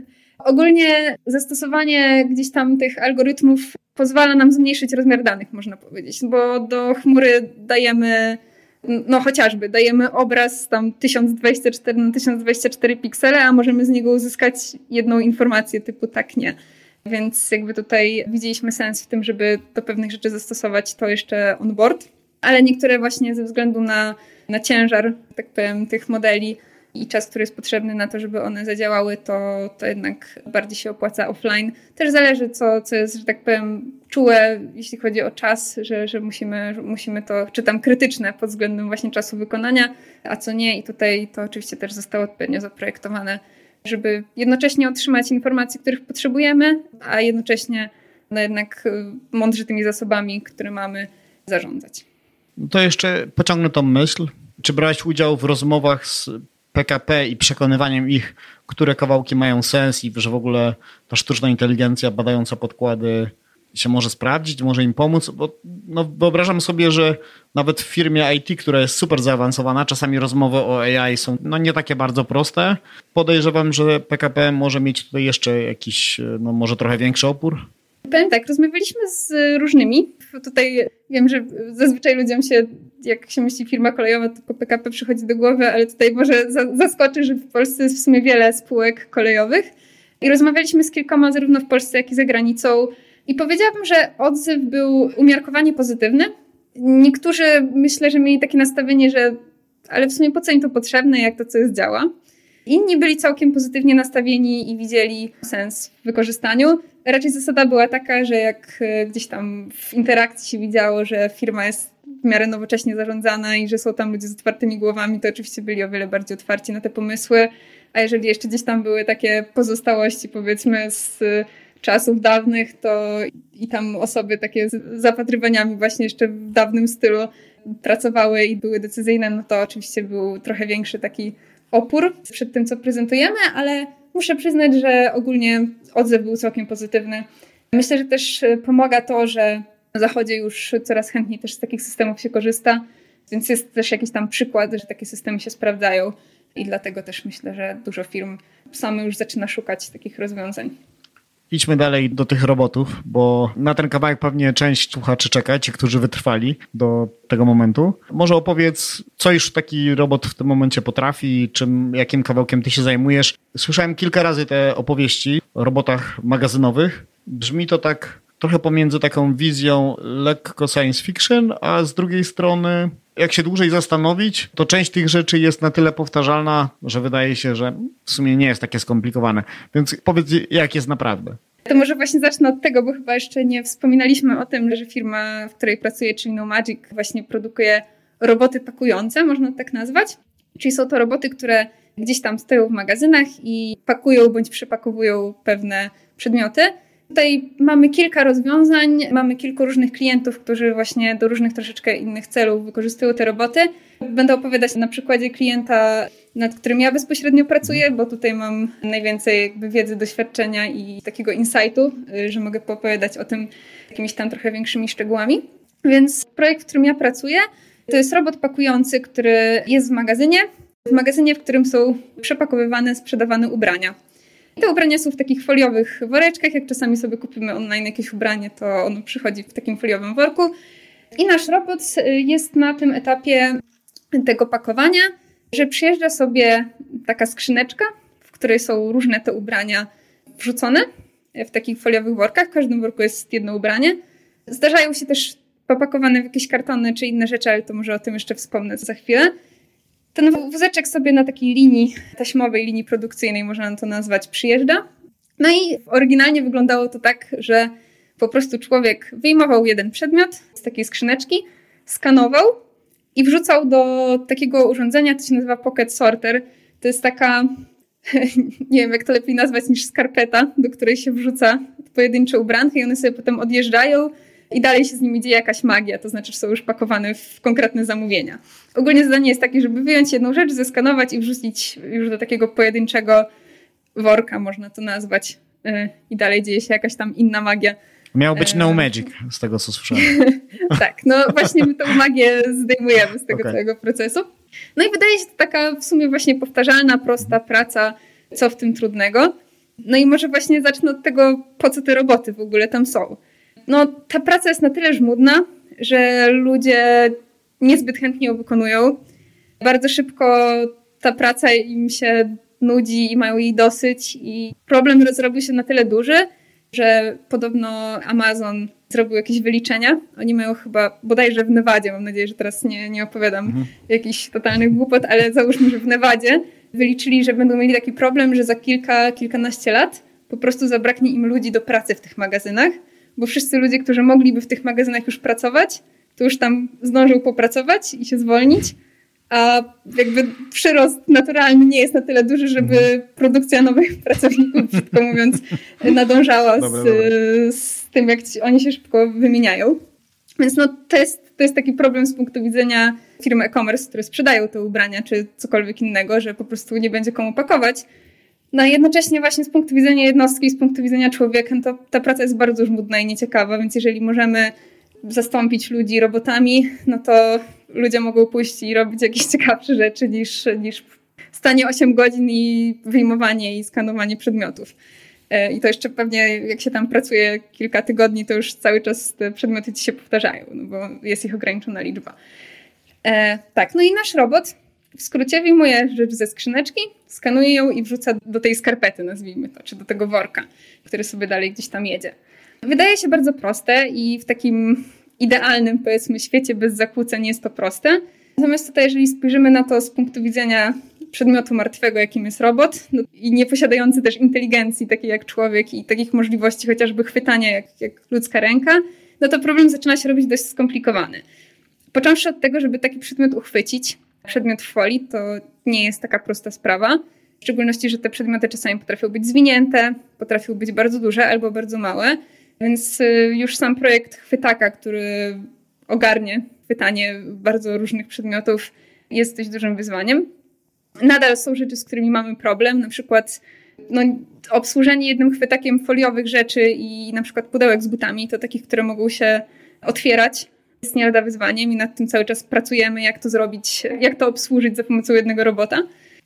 Ogólnie zastosowanie gdzieś tam tych algorytmów pozwala nam zmniejszyć rozmiar danych, można powiedzieć, bo do chmury dajemy, no chociażby, dajemy obraz tam tysiąc dwadzieścia cztery na tysiąc dwadzieścia cztery piksele, a możemy z niego uzyskać jedną informację typu tak, nie. Więc jakby tutaj widzieliśmy sens w tym, żeby do pewnych rzeczy zastosować to jeszcze on board, ale niektóre właśnie ze względu na, na ciężar, tak powiem, tych modeli i czas, który jest potrzebny na to, żeby one zadziałały, to, to jednak bardziej się opłaca offline. Też zależy, co, co jest, że tak powiem, czułe, jeśli chodzi o czas, że, że musimy, że musimy to, czy tam krytyczne pod względem właśnie czasu wykonania, a co nie. I tutaj to oczywiście też zostało odpowiednio zaprojektowane, żeby jednocześnie otrzymać informacje, których potrzebujemy, a jednocześnie no jednak mądrze tymi zasobami, które mamy, zarządzać. To jeszcze pociągnę tą myśl. Czy brałeś udział w rozmowach z P K P i przekonywaniem ich, które kawałki mają sens i że w ogóle ta sztuczna inteligencja badająca podkłady się może sprawdzić, może im pomóc? Bo no, wyobrażam sobie, że nawet w firmie I T, która jest super zaawansowana, czasami rozmowy o A I są no, nie takie bardzo proste. Podejrzewam, że P K P może mieć tutaj jeszcze jakiś, no może trochę większy opór. Powiem tak, rozmawialiśmy z różnymi. Tutaj wiem, że zazwyczaj ludziom się, jak się myśli firma kolejowa, tylko P K P przychodzi do głowy, ale tutaj może zaskoczy, że w Polsce jest w sumie wiele spółek kolejowych. I rozmawialiśmy z kilkoma zarówno w Polsce, jak i za granicą. I powiedziałabym, że odzew był umiarkowanie pozytywny. Niektórzy myślę, że mieli takie nastawienie, że ale w sumie po co im to potrzebne, jak to co jest działa. Inni byli całkiem pozytywnie nastawieni i widzieli sens w wykorzystaniu. Raczej zasada była taka, że jak gdzieś tam w interakcji się widziało, że firma jest w miarę nowocześnie zarządzana i że są tam ludzie z otwartymi głowami, to oczywiście byli o wiele bardziej otwarci na te pomysły. A jeżeli jeszcze gdzieś tam były takie pozostałości, powiedzmy, z czasów dawnych, to i tam osoby takie z zapatrywaniami właśnie jeszcze w dawnym stylu pracowały i były decyzyjne, no to oczywiście był trochę większy taki opór przed tym, co prezentujemy, ale muszę przyznać, że ogólnie odzew był całkiem pozytywny. Myślę, że też pomaga to, że na Zachodzie już coraz chętniej też z takich systemów się korzysta, więc jest też jakiś tam przykład, że takie systemy się sprawdzają i dlatego też myślę, że dużo firm same już zaczyna szukać takich rozwiązań. Idźmy dalej do tych robotów, bo na ten kawałek pewnie część słuchaczy czeka, ci, którzy wytrwali do tego momentu. Może opowiedz, co już taki robot w tym momencie potrafi, czym, jakim kawałkiem ty się zajmujesz. Słyszałem kilka razy te opowieści o robotach magazynowych. Brzmi to tak trochę pomiędzy taką wizją lekko science fiction, a z drugiej strony, jak się dłużej zastanowić, to część tych rzeczy jest na tyle powtarzalna, że wydaje się, że w sumie nie jest takie skomplikowane. Więc powiedz, jak jest naprawdę. To może właśnie zacznę od tego, bo chyba jeszcze nie wspominaliśmy o tym, że firma, w której pracuję, czyli No Magic, właśnie produkuje roboty pakujące, można tak nazwać. Czyli są to roboty, które gdzieś tam stoją w magazynach i pakują bądź przepakowują pewne przedmioty. Tutaj mamy kilka rozwiązań, mamy kilku różnych klientów, którzy właśnie do różnych troszeczkę innych celów wykorzystują te roboty. Będę opowiadać na przykładzie klienta, nad którym ja bezpośrednio pracuję, bo tutaj mam najwięcej jakby wiedzy, doświadczenia i takiego insightu, że mogę poopowiadać o tym jakimiś tam trochę większymi szczegółami. Więc projekt, w którym ja pracuję, to jest robot pakujący, który jest w magazynie, w magazynie, w którym są przepakowywane, sprzedawane ubrania. Te ubrania są w takich foliowych woreczkach, jak czasami sobie kupimy online jakieś ubranie, to ono przychodzi w takim foliowym worku. I nasz robot jest na tym etapie tego pakowania, że przyjeżdża sobie taka skrzyneczka, w której są różne te ubrania wrzucone w takich foliowych workach. W każdym worku jest jedno ubranie. Zdarzają się też popakowane w jakieś kartony czy inne rzeczy, ale to może o tym jeszcze wspomnę za chwilę. Ten wózeczek sobie na takiej linii taśmowej, linii produkcyjnej, można to nazwać, przyjeżdża. No i oryginalnie wyglądało to tak, że po prostu człowiek wyjmował jeden przedmiot z takiej skrzyneczki, skanował i wrzucał do takiego urządzenia, to się nazywa Pocket Sorter. To jest taka, nie wiem jak to lepiej nazwać niż skarpeta, do której się wrzuca pojedyncze ubranki i one sobie potem odjeżdżają i dalej się z nimi dzieje jakaś magia, to znaczy, że są już pakowane w konkretne zamówienia. Ogólnie zadanie jest takie, żeby wyjąć jedną rzecz, zeskanować i wrzucić już do takiego pojedynczego worka, można to nazwać. I dalej dzieje się jakaś tam inna magia. Miał być no magic, z tego co słyszałem. Tak, no właśnie my tą magię zdejmujemy z tego okay. całego procesu. No i wydaje się to taka w sumie właśnie powtarzalna, prosta praca, co w tym trudnego. No i może właśnie zacznę od tego, po co te roboty w ogóle tam są. No ta praca jest na tyle żmudna, że ludzie niezbyt chętnie ją wykonują. Bardzo szybko ta praca im się nudzi i mają jej dosyć i problem zrobił się na tyle duży, że podobno Amazon zrobił jakieś wyliczenia. Oni mają chyba bodajże w Nevadzie, mam nadzieję, że teraz nie, nie opowiadam mhm. jakichś totalnych głupot, ale załóżmy, że w Nevadzie wyliczyli, że będą mieli taki problem, że za kilka, kilkanaście lat po prostu zabraknie im ludzi do pracy w tych magazynach, bo wszyscy ludzie, którzy mogliby w tych magazynach już pracować, to już tam zdążą popracować i się zwolnić, a jakby przyrost naturalny nie jest na tyle duży, żeby produkcja nowych pracowników, brzydko mówiąc, nadążała z, z tym, jak ci, oni się szybko wymieniają. Więc no, to, jest, to jest taki problem z punktu widzenia firm e-commerce, które sprzedają te ubrania, czy cokolwiek innego, że po prostu nie będzie komu pakować. No i jednocześnie właśnie z punktu widzenia jednostki, z punktu widzenia człowieka, to ta praca jest bardzo żmudna i nieciekawa, więc jeżeli możemy zastąpić ludzi robotami, no to ludzie mogą pójść i robić jakieś ciekawsze rzeczy niż, niż stanie osiem godzin i wyjmowanie i skanowanie przedmiotów. I to jeszcze pewnie jak się tam pracuje kilka tygodni, to już cały czas te przedmioty ci się powtarzają, no bo jest ich ograniczona liczba. E, tak, no i nasz robot w skrócie wyjmuje rzecz ze skrzyneczki, skanuje ją i wrzuca do tej skarpety, nazwijmy to, czy do tego worka, który sobie dalej gdzieś tam jedzie. Wydaje się bardzo proste i w takim idealnym, powiedzmy, świecie bez zakłóceń jest to proste. Natomiast tutaj, jeżeli spojrzymy na to z punktu widzenia przedmiotu martwego, jakim jest robot, no i nie posiadający też inteligencji, takiej jak człowiek i takich możliwości chociażby chwytania jak, jak ludzka ręka, no to problem zaczyna się robić dość skomplikowany. Począwszy od tego, żeby taki przedmiot uchwycić, przedmiot w folii, to nie jest taka prosta sprawa. W szczególności, że te przedmioty czasami potrafią być zwinięte, potrafią być bardzo duże albo bardzo małe. Więc już sam projekt chwytaka, który ogarnie chwytanie bardzo różnych przedmiotów, jest dość dużym wyzwaniem. Nadal są rzeczy, z którymi mamy problem, na przykład no, obsłużenie jednym chwytakiem foliowych rzeczy i na przykład pudełek z butami, to takich, które mogą się otwierać, jest nie lada wyzwaniem i nad tym cały czas pracujemy, jak to zrobić, jak to obsłużyć za pomocą jednego robota.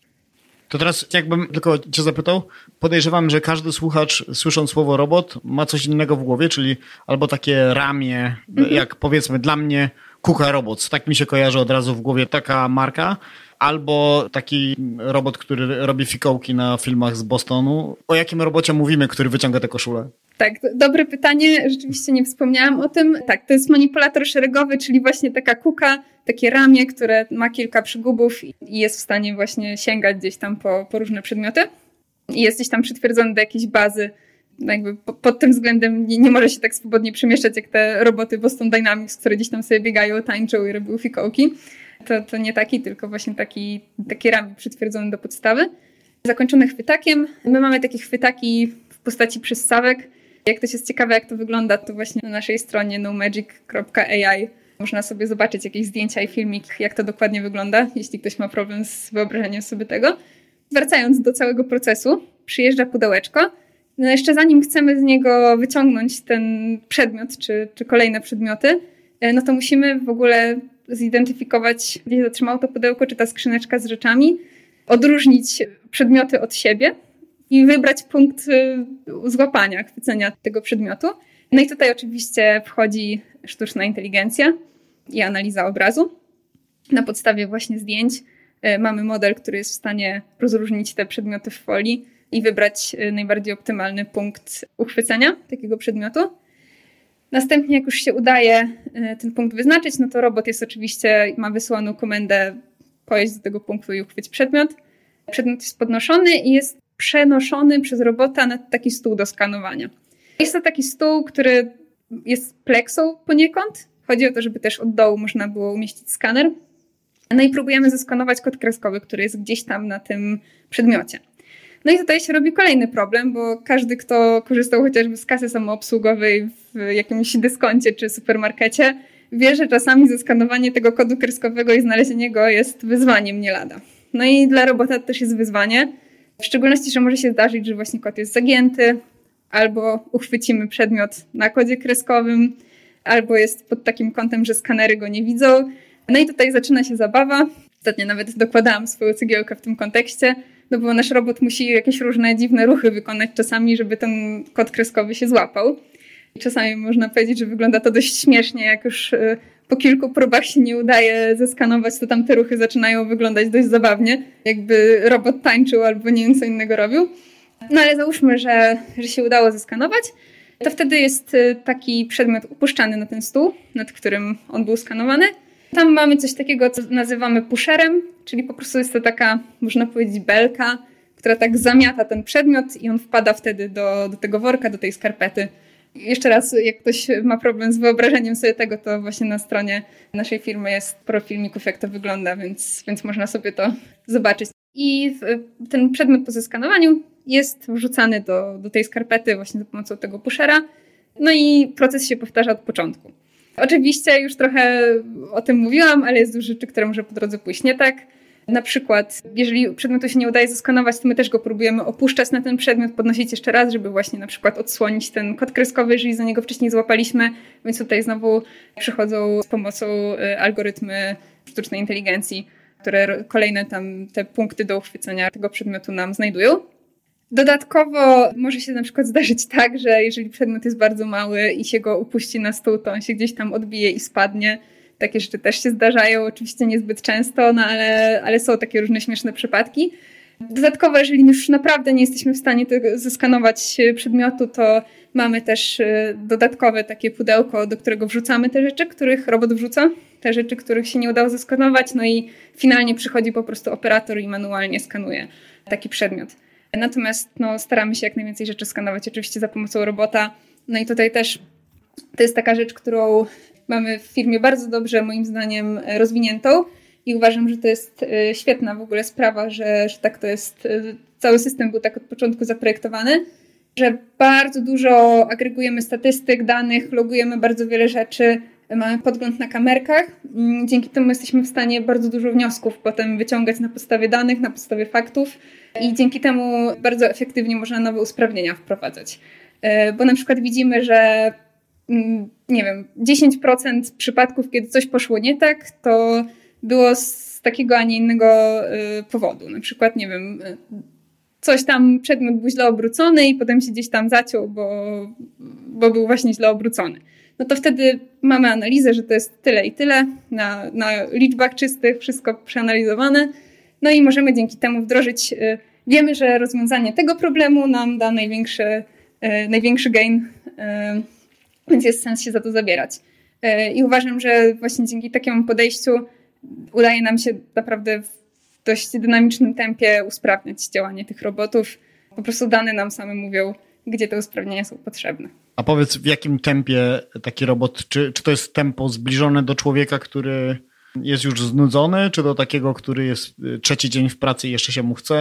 To teraz jakbym tylko cię zapytał, podejrzewam, że każdy słuchacz, słysząc słowo robot, ma coś innego w głowie, czyli albo takie ramię, mhm. jak powiedzmy dla mnie Kuka Robots, tak mi się kojarzy od razu w głowie taka marka, albo taki robot, który robi fikołki na filmach z Bostonu. O jakim robocie mówimy, który wyciąga tę koszulę? Tak, dobre pytanie, rzeczywiście nie wspomniałam o tym. Tak, to jest manipulator szeregowy, czyli właśnie taka kuka, takie ramię, które ma kilka przygubów i jest w stanie właśnie sięgać gdzieś tam po, po różne przedmioty. I jest gdzieś tam przytwierdzony do jakiejś bazy. No jakby po, pod tym względem nie, nie może się tak swobodnie przemieszczać jak te roboty Boston Dynamics, które gdzieś tam sobie biegają, tańczą i robią fikołki. To, to nie taki, tylko właśnie taki, taki ramię przytwierdzony do podstawy. Zakończony chwytakiem. My mamy takie chwytaki w postaci przyssawek. Jak ktoś jest ciekawy, jak to wygląda, to właśnie na naszej stronie nomagic kropka a i można sobie zobaczyć jakieś zdjęcia i filmik, jak to dokładnie wygląda, jeśli ktoś ma problem z wyobrażeniem sobie tego. Wracając do całego procesu, przyjeżdża pudełeczko. No jeszcze zanim chcemy z niego wyciągnąć ten przedmiot, czy, czy kolejne przedmioty, no to musimy w ogóle zidentyfikować, gdzie zatrzymało to pudełko, czy ta skrzyneczka z rzeczami, odróżnić przedmioty od siebie i wybrać punkt złapania, chwycenia tego przedmiotu. No i tutaj oczywiście wchodzi sztuczna inteligencja i analiza obrazu. Na podstawie właśnie zdjęć mamy model, który jest w stanie rozróżnić te przedmioty w folii i wybrać najbardziej optymalny punkt uchwycenia takiego przedmiotu. Następnie, jak już się udaje ten punkt wyznaczyć, no to robot jest oczywiście, ma wysłaną komendę pojedź do tego punktu i uchwyć przedmiot. Przedmiot jest podnoszony i jest przenoszony przez robota na taki stół do skanowania. Jest to taki stół, który jest pleksą poniekąd. Chodzi o to, żeby też od dołu można było umieścić skaner. No i próbujemy zeskanować kod kreskowy, który jest gdzieś tam na tym przedmiocie. No i tutaj się robi kolejny problem, bo każdy, kto korzystał chociażby z kasy samoobsługowej w jakimś dyskoncie czy supermarkecie, wie, że czasami zeskanowanie tego kodu kreskowego i znalezienie go jest wyzwaniem nie lada. No i dla robota to też jest wyzwanie, w szczególności, że może się zdarzyć, że właśnie kod jest zagięty, albo uchwycimy przedmiot na kodzie kreskowym, albo jest pod takim kątem, że skanery go nie widzą. No i tutaj zaczyna się zabawa. Ostatnio nawet dokładałam swoją cegiełkę w tym kontekście, no bo nasz robot musi jakieś różne dziwne ruchy wykonać czasami, żeby ten kod kreskowy się złapał. Czasami można powiedzieć, że wygląda to dość śmiesznie, jak już po kilku próbach się nie udaje zeskanować, to tam te ruchy zaczynają wyglądać dość zabawnie, jakby robot tańczył albo nie wiem co innego robił. No ale załóżmy, że, że się udało zeskanować, to wtedy jest taki przedmiot upuszczany na ten stół, nad którym on był skanowany. Tam mamy coś takiego, co nazywamy pusherem, czyli po prostu jest to taka, można powiedzieć, belka, która tak zamiata ten przedmiot i on wpada wtedy do, do tego worka, do tej skarpety. Jeszcze raz, jak ktoś ma problem z wyobrażeniem sobie tego, to właśnie na stronie naszej firmy jest sporo filmików, jak to wygląda, więc, więc można sobie to zobaczyć. I ten przedmiot po zeskanowaniu jest wrzucany do, do tej skarpety właśnie za pomocą tego pushera. No i proces się powtarza od początku. Oczywiście już trochę o tym mówiłam, ale jest dużo rzeczy, które może po drodze pójść nie tak. Na przykład, jeżeli przedmiotu się nie udaje zeskanować, to my też go próbujemy opuszczać na ten przedmiot, podnosić jeszcze raz, żeby właśnie na przykład odsłonić ten kod kreskowy, jeżeli za niego wcześniej złapaliśmy. Więc tutaj znowu przychodzą z pomocą algorytmy sztucznej inteligencji, które kolejne tam te punkty do uchwycenia tego przedmiotu nam znajdują. Dodatkowo może się na przykład zdarzyć tak, że jeżeli przedmiot jest bardzo mały i się go upuści na stół, to on się gdzieś tam odbije i spadnie. Takie rzeczy też się zdarzają, oczywiście niezbyt często, no ale, ale są takie różne śmieszne przypadki. Dodatkowo, jeżeli już naprawdę nie jesteśmy w stanie tego zeskanować przedmiotu, to mamy też dodatkowe takie pudełko, do którego wrzucamy te rzeczy, których robot wrzuca, te rzeczy, których się nie udało zeskanować, no i finalnie przychodzi po prostu operator i manualnie skanuje taki przedmiot. Natomiast no, staramy się jak najwięcej rzeczy skanować oczywiście za pomocą robota. No i tutaj też to jest taka rzecz, którą mamy w firmie bardzo dobrze, moim zdaniem, rozwiniętą i uważam, że to jest świetna w ogóle sprawa, że, że tak to jest, cały system był tak od początku zaprojektowany, że bardzo dużo agregujemy statystyk, danych, logujemy bardzo wiele rzeczy, mamy podgląd na kamerkach. Dzięki temu jesteśmy w stanie bardzo dużo wniosków potem wyciągać na podstawie danych, na podstawie faktów i dzięki temu bardzo efektywnie można nowe usprawnienia wprowadzać. Bo na przykład widzimy, że nie wiem, dziesięć procent przypadków, kiedy coś poszło nie tak, to było z takiego, a nie innego powodu. Na przykład, nie wiem, coś tam, przedmiot był źle obrócony i potem się gdzieś tam zaciął, bo, bo był właśnie źle obrócony. No to wtedy mamy analizę, że to jest tyle i tyle, na, na liczbach czystych, wszystko przeanalizowane. No i możemy dzięki temu wdrożyć, wiemy, że rozwiązanie tego problemu nam da największy, największy gain, więc jest sens się za to zabierać. I uważam, że właśnie dzięki takiemu podejściu udaje nam się naprawdę w dość dynamicznym tempie usprawniać działanie tych robotów. Po prostu dane nam same mówią, gdzie te usprawnienia są potrzebne. A powiedz, w jakim tempie taki robot, czy, czy to jest tempo zbliżone do człowieka, który jest już znudzony, czy do takiego, który jest trzeci dzień w pracy i jeszcze się mu chce?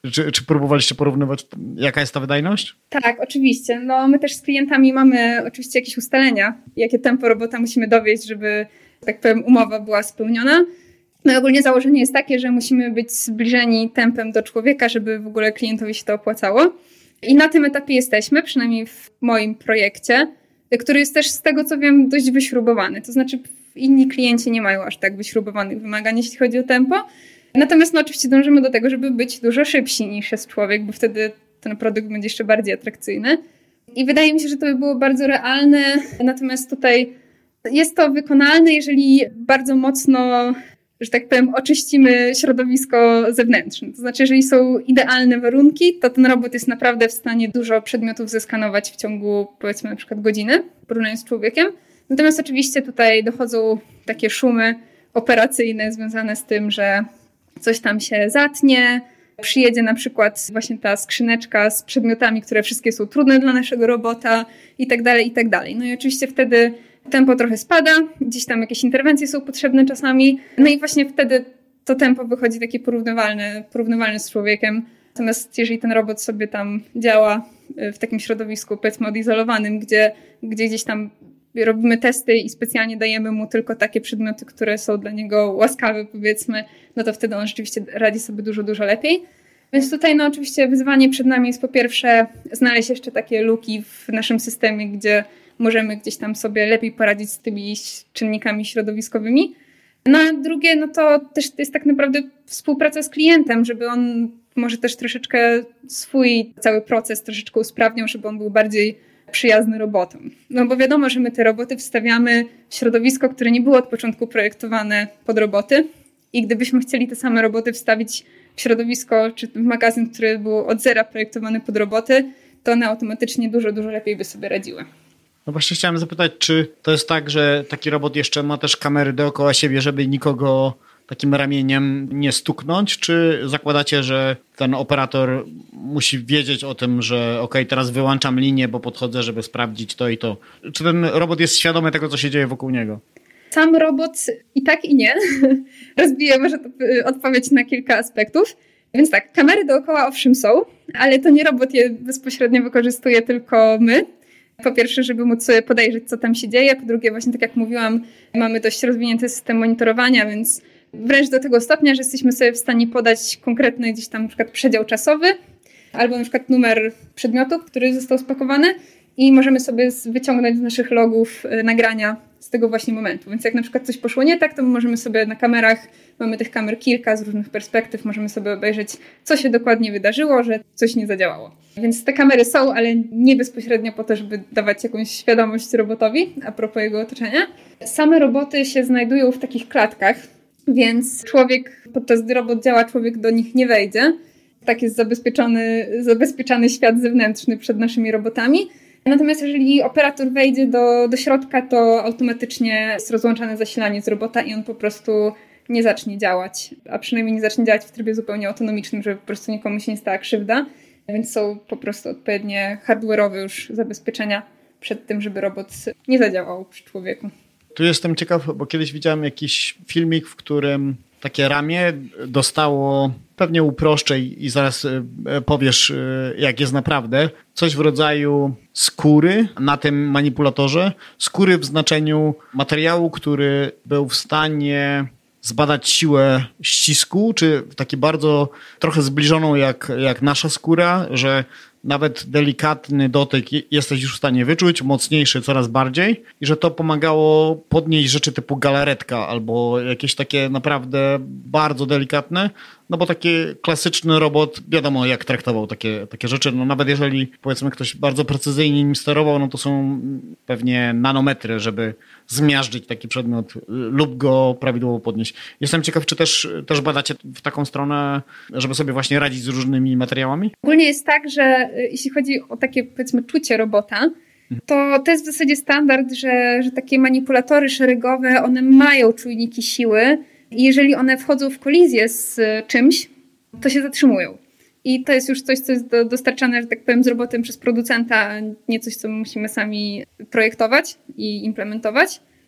Czy, czy próbowaliście porównywać, jaka jest ta wydajność? Tak, oczywiście. No my też z klientami mamy oczywiście jakieś ustalenia, jakie tempo robota musimy dowieść, żeby, tak powiem, umowa była spełniona. No i ogólnie założenie jest takie, że musimy być zbliżeni tempem do człowieka, żeby w ogóle klientowi się to opłacało. I na tym etapie jesteśmy, przynajmniej w moim projekcie, który jest też z tego, co wiem, dość wyśrubowany. To znaczy inni klienci nie mają aż tak wyśrubowanych wymagań, jeśli chodzi o tempo. Natomiast no oczywiście dążymy do tego, żeby być dużo szybsi niż jest człowiek, bo wtedy ten produkt będzie jeszcze bardziej atrakcyjny. I wydaje mi się, że to by było bardzo realne. Natomiast tutaj jest to wykonalne, jeżeli bardzo mocno, że tak powiem, oczyścimy środowisko zewnętrzne. To znaczy, jeżeli są idealne warunki, to ten robot jest naprawdę w stanie dużo przedmiotów zeskanować w ciągu, powiedzmy, na przykład godziny, porównując z człowiekiem. Natomiast oczywiście tutaj dochodzą takie szumy operacyjne związane z tym, że coś tam się zatnie, przyjedzie na przykład właśnie ta skrzyneczka z przedmiotami, które wszystkie są trudne dla naszego robota i tak dalej, i tak dalej. No i oczywiście wtedy tempo trochę spada, gdzieś tam jakieś interwencje są potrzebne czasami, no i właśnie wtedy to tempo wychodzi takie porównywalne, porównywalne z człowiekiem. Natomiast jeżeli ten robot sobie tam działa w takim środowisku, powiedzmy odizolowanym, gdzie, gdzie gdzieś tam robimy testy i specjalnie dajemy mu tylko takie przedmioty, które są dla niego łaskawe, powiedzmy, no to wtedy on rzeczywiście radzi sobie dużo, dużo lepiej. Więc tutaj no oczywiście wyzwanie przed nami jest po pierwsze znaleźć jeszcze takie luki w naszym systemie, gdzie możemy gdzieś tam sobie lepiej poradzić z tymi czynnikami środowiskowymi. No a drugie, no to też jest tak naprawdę współpraca z klientem, żeby on może też troszeczkę swój cały proces troszeczkę usprawniał, żeby on był bardziej przyjazny robotom. No bo wiadomo, że my te roboty wstawiamy w środowisko, które nie było od początku projektowane pod roboty i gdybyśmy chcieli te same roboty wstawić w środowisko czy w magazyn, który był od zera projektowany pod roboty, to one automatycznie dużo, dużo lepiej by sobie radziły. No właśnie chciałem zapytać, czy to jest tak, że taki robot jeszcze ma też kamery dookoła siebie, żeby nikogo takim ramieniem nie stuknąć, czy zakładacie, że ten operator musi wiedzieć o tym, że ok, teraz wyłączam linię, bo podchodzę, żeby sprawdzić to i to. Czy ten robot jest świadomy tego, co się dzieje wokół niego? Sam robot i tak i nie. Rozbiję może to odpowiedź na kilka aspektów. Więc tak, kamery dookoła owszem są, ale to nie robot je bezpośrednio wykorzystuje, tylko my. Po pierwsze, żeby móc sobie podejrzeć, co tam się dzieje. Po drugie, właśnie tak jak mówiłam, mamy dość rozwinięty system monitorowania, więc wręcz do tego stopnia, że jesteśmy sobie w stanie podać konkretny gdzieś tam na przykład przedział czasowy albo na przykład numer przedmiotu, który został spakowany i możemy sobie wyciągnąć z naszych logów nagrania z tego właśnie momentu. Więc jak na przykład coś poszło nie tak, to możemy sobie na kamerach, mamy tych kamer kilka z różnych perspektyw, możemy sobie obejrzeć, co się dokładnie wydarzyło, że coś nie zadziałało. Więc te kamery są, ale nie bezpośrednio po to, żeby dawać jakąś świadomość robotowi a propos jego otoczenia. Same roboty się znajdują w takich klatkach, więc człowiek, podczas gdy robot działa, człowiek do nich nie wejdzie. Tak jest zabezpieczony, zabezpieczany świat zewnętrzny przed naszymi robotami. Natomiast jeżeli operator wejdzie do, do środka, to automatycznie jest rozłączane zasilanie z robota i on po prostu nie zacznie działać, a przynajmniej nie zacznie działać w trybie zupełnie autonomicznym, żeby po prostu nikomu się nie stała krzywda. Więc są po prostu odpowiednie hardware'owe już zabezpieczenia przed tym, żeby robot nie zadziałał przy człowieku. Tu jestem ciekaw, bo kiedyś widziałem jakiś filmik, w którym takie ramię dostało, pewnie uproszczę i zaraz powiesz, jak jest naprawdę, coś w rodzaju skóry na tym manipulatorze. Skóry w znaczeniu materiału, który był w stanie zbadać siłę ścisku, czy taki bardzo trochę zbliżoną jak, jak nasza skóra, że nawet delikatny dotyk jesteś już w stanie wyczuć, mocniejszy coraz bardziej i że to pomagało podnieść rzeczy typu galaretka albo jakieś takie naprawdę bardzo delikatne, no bo taki klasyczny robot wiadomo jak traktował takie, takie rzeczy, no nawet jeżeli powiedzmy ktoś bardzo precyzyjnie nim sterował, no to są pewnie nanometry, żeby zmiażdżyć taki przedmiot lub go prawidłowo podnieść. Jestem ciekaw, czy też, też badacie w taką stronę, żeby sobie właśnie radzić z różnymi materiałami? Ogólnie jest tak, że jeśli chodzi o takie powiedzmy czucie robota, to to jest w zasadzie standard, że, że takie manipulatory szeregowe, one mają czujniki siły i jeżeli one wchodzą w kolizję z czymś, to się zatrzymują. I to jest już coś, co jest do, dostarczane, że tak powiem, z robotem przez producenta, a nie coś, co musimy sami projektować i implementować.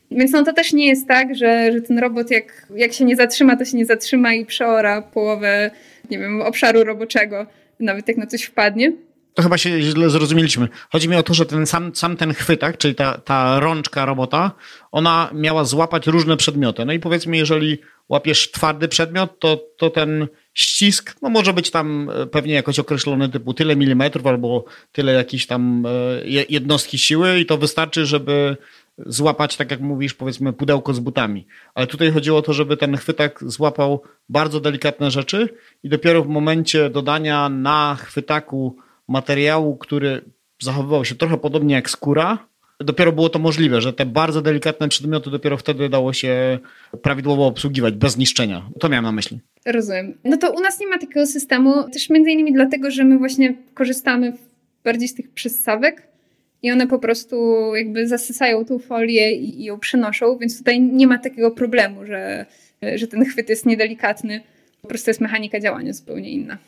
Więc no to też nie jest tak, że, że ten robot jak, jak się nie zatrzyma, to się nie zatrzyma i przeora połowę, nie wiem, obszaru roboczego, nawet jak na coś wpadnie. To chyba się źle zrozumieliśmy. Chodzi mi o to, że ten sam, sam ten chwytak, czyli ta, ta rączka robota, ona miała złapać różne przedmioty. No i powiedzmy, jeżeli łapiesz twardy przedmiot, to, to ten ścisk, no może być tam pewnie jakoś określony typu tyle milimetrów albo tyle jakiejś tam jednostki siły i to wystarczy, żeby złapać, tak jak mówisz, powiedzmy pudełko z butami. Ale tutaj chodziło o to, żeby ten chwytak złapał bardzo delikatne rzeczy i dopiero w momencie dodania na chwytaku materiału, który zachowywał się trochę podobnie jak skóra, dopiero było to możliwe, że te bardzo delikatne przedmioty dopiero wtedy dało się prawidłowo obsługiwać, bez niszczenia. To miałem na myśli. Rozumiem. No to u nas nie ma takiego systemu, też między innymi dlatego, że my właśnie korzystamy bardziej z tych przyssawek i one po prostu jakby zasysają tą folię i ją przenoszą, więc tutaj nie ma takiego problemu, że, że ten chwyt jest niedelikatny. Po prostu jest mechanika działania zupełnie inna.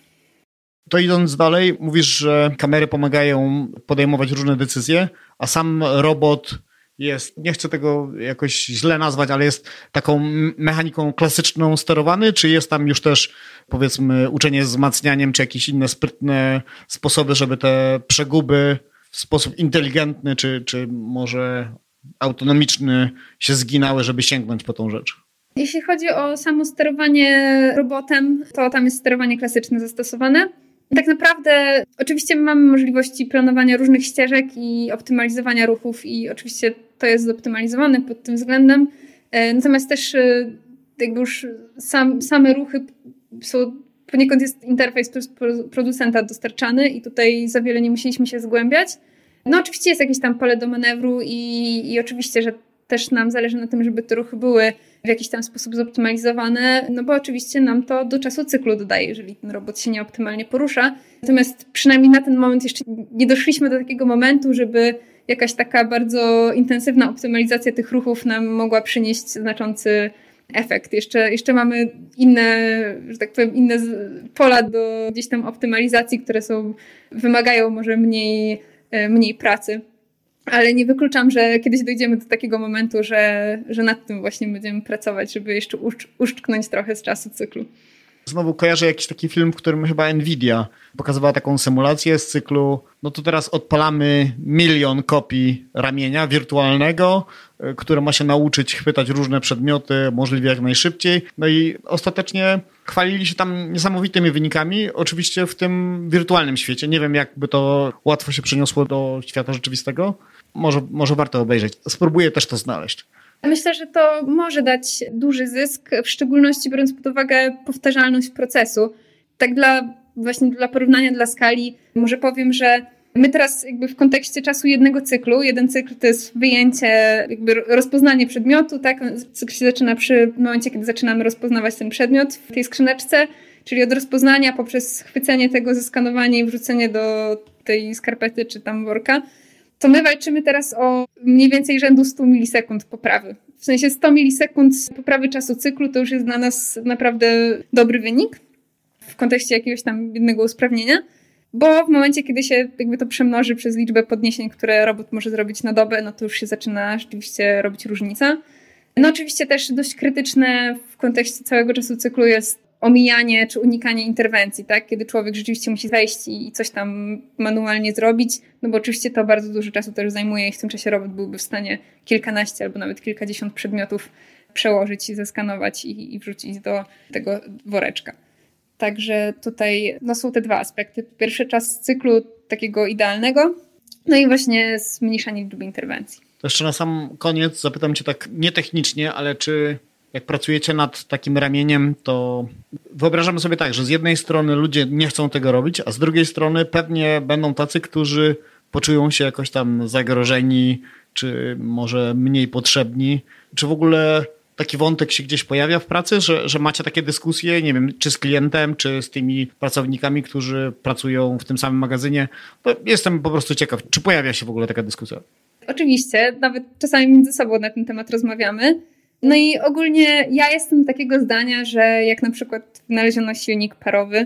To idąc dalej, mówisz, że kamery pomagają podejmować różne decyzje, a sam robot jest, nie chcę tego jakoś źle nazwać, ale jest taką mechaniką klasyczną sterowany, czy jest tam już też, powiedzmy, uczenie z wzmacnianiem, czy jakieś inne sprytne sposoby, żeby te przeguby w sposób inteligentny, czy, czy może autonomiczny się zginały, żeby sięgnąć po tą rzecz? Jeśli chodzi o samo sterowanie robotem, to tam jest sterowanie klasyczne zastosowane. Tak naprawdę oczywiście mamy możliwości planowania różnych ścieżek i optymalizowania ruchów i oczywiście to jest zoptymalizowane pod tym względem. Natomiast też jakby już sam, same ruchy są, poniekąd jest interfejs producenta dostarczany i tutaj za wiele nie musieliśmy się zgłębiać. No oczywiście jest jakieś tam pole do manewru i, i oczywiście, że też nam zależy na tym, żeby te ruchy były w jakiś tam sposób zoptymalizowane, no bo oczywiście nam to do czasu cyklu dodaje, jeżeli ten robot się nieoptymalnie porusza. Natomiast przynajmniej na ten moment jeszcze nie doszliśmy do takiego momentu, żeby jakaś taka bardzo intensywna optymalizacja tych ruchów nam mogła przynieść znaczący efekt. Jeszcze, jeszcze mamy inne, że tak powiem, inne pola do gdzieś tam optymalizacji, które są, wymagają może mniej, mniej pracy. Ale nie wykluczam, że kiedyś dojdziemy do takiego momentu, że, że nad tym właśnie będziemy pracować, żeby jeszcze uszcz, uszczknąć trochę z czasu cyklu. Znowu kojarzę jakiś taki film, w którym chyba Nvidia pokazywała taką symulację z cyklu, no to teraz odpalamy milion kopii ramienia wirtualnego, które ma się nauczyć chwytać różne przedmioty możliwie jak najszybciej. No i ostatecznie chwalili się tam niesamowitymi wynikami, oczywiście w tym wirtualnym świecie. Nie wiem, jakby to łatwo się przeniosło do świata rzeczywistego. Może, może warto obejrzeć. Spróbuję też to znaleźć. Myślę, że to może dać duży zysk, w szczególności biorąc pod uwagę powtarzalność procesu. Tak dla właśnie dla porównania, dla skali, może powiem, że my teraz jakby w kontekście czasu jednego cyklu, jeden cykl to jest wyjęcie, jakby rozpoznanie przedmiotu, tak? Cykl się zaczyna przy momencie, kiedy zaczynamy rozpoznawać ten przedmiot w tej skrzyneczce, czyli od rozpoznania poprzez chwycenie tego, zeskanowanie i wrzucenie do tej skarpety czy tam worka. To my walczymy teraz o mniej więcej rzędu stu milisekund poprawy. W sensie sto milisekund poprawy czasu cyklu to już jest dla nas naprawdę dobry wynik w kontekście jakiegoś tam jednego usprawnienia, bo w momencie, kiedy się jakby to przemnoży przez liczbę podniesień, które robot może zrobić na dobę, no to już się zaczyna rzeczywiście robić różnica. No oczywiście też dość krytyczne w kontekście całego czasu cyklu jest omijanie czy unikanie interwencji, tak? Kiedy człowiek rzeczywiście musi zejść i coś tam manualnie zrobić, no bo oczywiście to bardzo dużo czasu też zajmuje i w tym czasie robot byłby w stanie kilkanaście albo nawet kilkadziesiąt przedmiotów przełożyć i zeskanować i, i wrzucić do tego woreczka. Także tutaj no, są te dwa aspekty. Pierwszy czas cyklu takiego idealnego, no i właśnie zmniejszanie liczby interwencji. To jeszcze na sam koniec zapytam cię tak nietechnicznie, ale czy jak pracujecie nad takim ramieniem, to wyobrażamy sobie tak, że z jednej strony ludzie nie chcą tego robić, a z drugiej strony pewnie będą tacy, którzy poczują się jakoś tam zagrożeni, czy może mniej potrzebni. Czy w ogóle taki wątek się gdzieś pojawia w pracy, że, że macie takie dyskusje, nie wiem, czy z klientem, czy z tymi pracownikami, którzy pracują w tym samym magazynie? To jestem po prostu ciekaw, czy pojawia się w ogóle taka dyskusja? Oczywiście, nawet czasami między sobą na ten temat rozmawiamy. No i ogólnie ja jestem takiego zdania, że jak na przykład wynaleziono silnik parowy,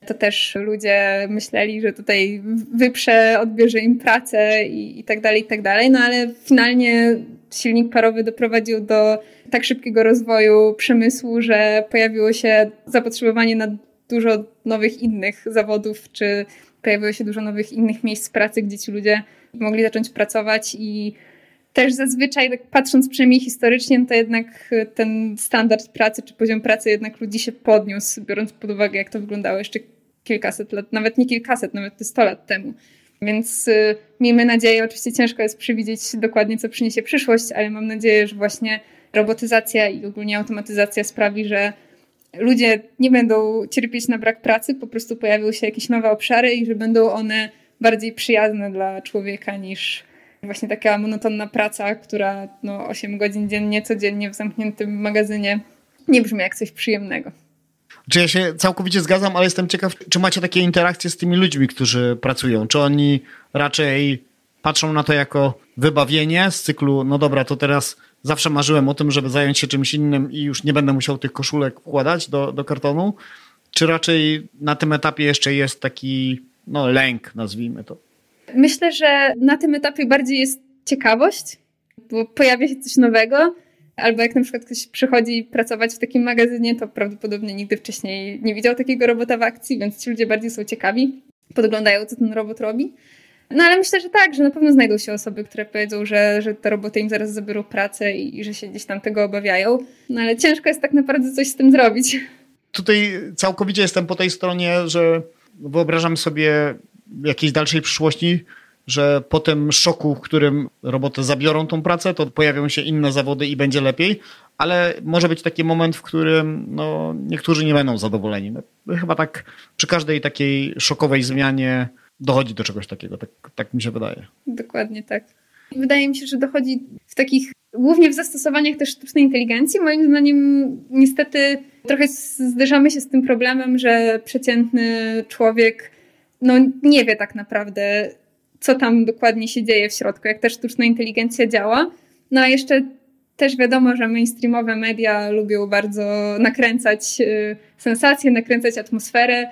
to też ludzie myśleli, że tutaj wyprze, odbierze im pracę i, i tak dalej, i tak dalej. No ale finalnie silnik parowy doprowadził do tak szybkiego rozwoju przemysłu, że pojawiło się zapotrzebowanie na dużo nowych innych zawodów, czy pojawiło się dużo nowych innych miejsc pracy, gdzie ci ludzie mogli zacząć pracować i też zazwyczaj, tak patrząc przynajmniej historycznie, to jednak ten standard pracy czy poziom pracy jednak ludzi się podniósł, biorąc pod uwagę, jak to wyglądało jeszcze kilkaset lat, nawet nie kilkaset, nawet te sto lat temu. Więc y, miejmy nadzieję, oczywiście ciężko jest przewidzieć dokładnie, co przyniesie przyszłość, ale mam nadzieję, że właśnie robotyzacja i ogólnie automatyzacja sprawi, że ludzie nie będą cierpieć na brak pracy, po prostu pojawią się jakieś nowe obszary i że będą one bardziej przyjazne dla człowieka niż właśnie taka monotonna praca, która no, osiem godzin dziennie, codziennie w zamkniętym magazynie nie brzmi jak coś przyjemnego. Czy ja się całkowicie zgadzam, ale jestem ciekaw, czy macie takie interakcje z tymi ludźmi, którzy pracują? Czy oni raczej patrzą na to jako wybawienie z cyklu, no dobra, to teraz zawsze marzyłem o tym, żeby zająć się czymś innym i już nie będę musiał tych koszulek wkładać do, do kartonu? Czy raczej na tym etapie jeszcze jest taki no, lęk, nazwijmy to? Myślę, że na tym etapie bardziej jest ciekawość, bo pojawia się coś nowego, albo jak na przykład ktoś przychodzi pracować w takim magazynie, to prawdopodobnie nigdy wcześniej nie widział takiego robota w akcji, więc ci ludzie bardziej są ciekawi, podglądają, co ten robot robi. No ale myślę, że tak, że na pewno znajdą się osoby, które powiedzą, że, że te roboty im zaraz zabiorą pracę i, i że się gdzieś tam tego obawiają. No ale ciężko jest tak naprawdę coś z tym zrobić. Tutaj całkowicie jestem po tej stronie, że wyobrażam sobie w jakiejś dalszej przyszłości, że po tym szoku, w którym roboty zabiorą tą pracę, to pojawią się inne zawody i będzie lepiej, ale może być taki moment, w którym no, niektórzy nie będą zadowoleni. No, chyba tak przy każdej takiej szokowej zmianie dochodzi do czegoś takiego, tak, tak mi się wydaje. Dokładnie tak. Wydaje mi się, że dochodzi w takich, głównie w zastosowaniach też sztucznej inteligencji. Moim zdaniem niestety trochę zderzamy się z tym problemem, że przeciętny człowiek no, nie wie tak naprawdę, co tam dokładnie się dzieje w środku, jak ta sztuczna inteligencja działa. No a jeszcze też wiadomo, że mainstreamowe media lubią bardzo nakręcać y, sensacje, nakręcać atmosferę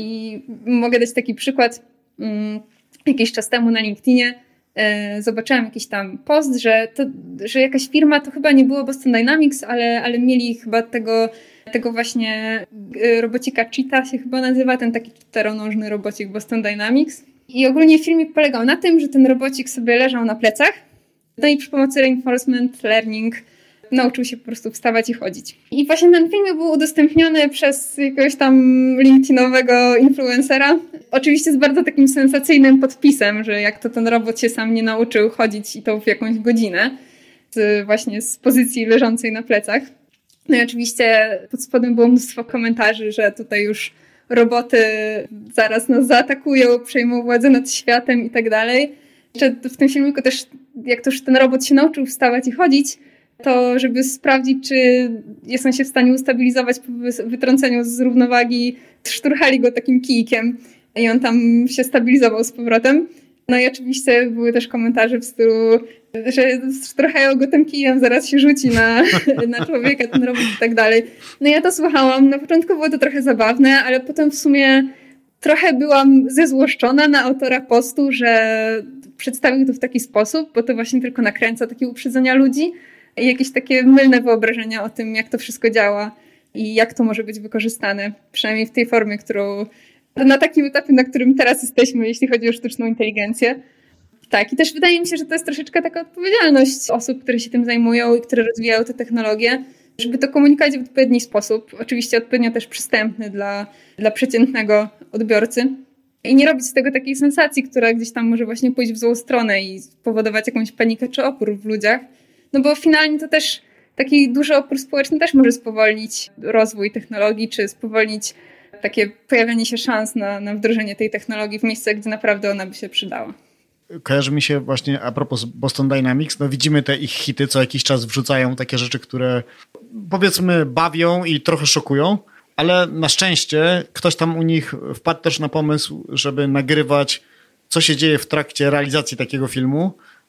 i mogę dać taki przykład. Y, jakiś czas temu na LinkedInie y, zobaczyłam jakiś tam post, że, to, że jakaś firma, to chyba nie było Boston Dynamics, ale, ale mieli chyba tego, tego właśnie y, robocika Cheetah się chyba nazywa, ten taki czteronożny robocik Boston Dynamics. I ogólnie filmik polegał na tym, że ten robocik sobie leżał na plecach, no i przy pomocy reinforcement learning nauczył się po prostu wstawać i chodzić. I właśnie ten film był udostępniony przez jakiegoś tam LinkedInowego influencera. Oczywiście z bardzo takim sensacyjnym podpisem, że jak to ten robot się sam nie nauczył chodzić i to w jakąś godzinę, z, właśnie z pozycji leżącej na plecach. No i oczywiście pod spodem było mnóstwo komentarzy, że tutaj już roboty zaraz nas zaatakują, przejmą władzę nad światem i tak dalej. Jeszcze w tym filmiku też, jak to już ten robot się nauczył wstawać i chodzić, to żeby sprawdzić, czy jest on się w stanie ustabilizować po wytrąceniu z równowagi, szturchali go takim kijkiem i on tam się stabilizował z powrotem. No i oczywiście były też komentarze w stylu, że szturchają go tym kijem, zaraz się rzuci na, na człowieka, ten robot i tak dalej. No ja to słuchałam. Na początku było to trochę zabawne, ale potem w sumie trochę byłam zezłoszczona na autora postu, że przedstawił to w taki sposób, bo to właśnie tylko nakręca takie uprzedzenia ludzi i jakieś takie mylne wyobrażenia o tym, jak to wszystko działa i jak to może być wykorzystane, przynajmniej w tej formie, którą na takim etapie, na którym teraz jesteśmy, jeśli chodzi o sztuczną inteligencję. Tak, i też wydaje mi się, że to jest troszeczkę taka odpowiedzialność osób, które się tym zajmują i które rozwijają te technologie, żeby to komunikować w odpowiedni sposób, oczywiście odpowiednio też przystępny dla, dla przeciętnego odbiorcy i nie robić z tego takiej sensacji, która gdzieś tam może właśnie pójść w złą stronę i spowodować jakąś panikę czy opór w ludziach, no bo finalnie to też taki duży opór społeczny też może spowolnić rozwój technologii, czy spowolnić takie pojawianie się szans na, na wdrożenie tej technologii w miejscach, gdzie naprawdę ona by się przydała. Kojarzy mi się właśnie a propos Boston Dynamics, no widzimy te ich hity, co jakiś czas wrzucają takie rzeczy, które powiedzmy bawią i trochę szokują, ale na szczęście ktoś tam u nich wpadł też na pomysł, żeby nagrywać, co się dzieje w trakcie realizacji takiego filmu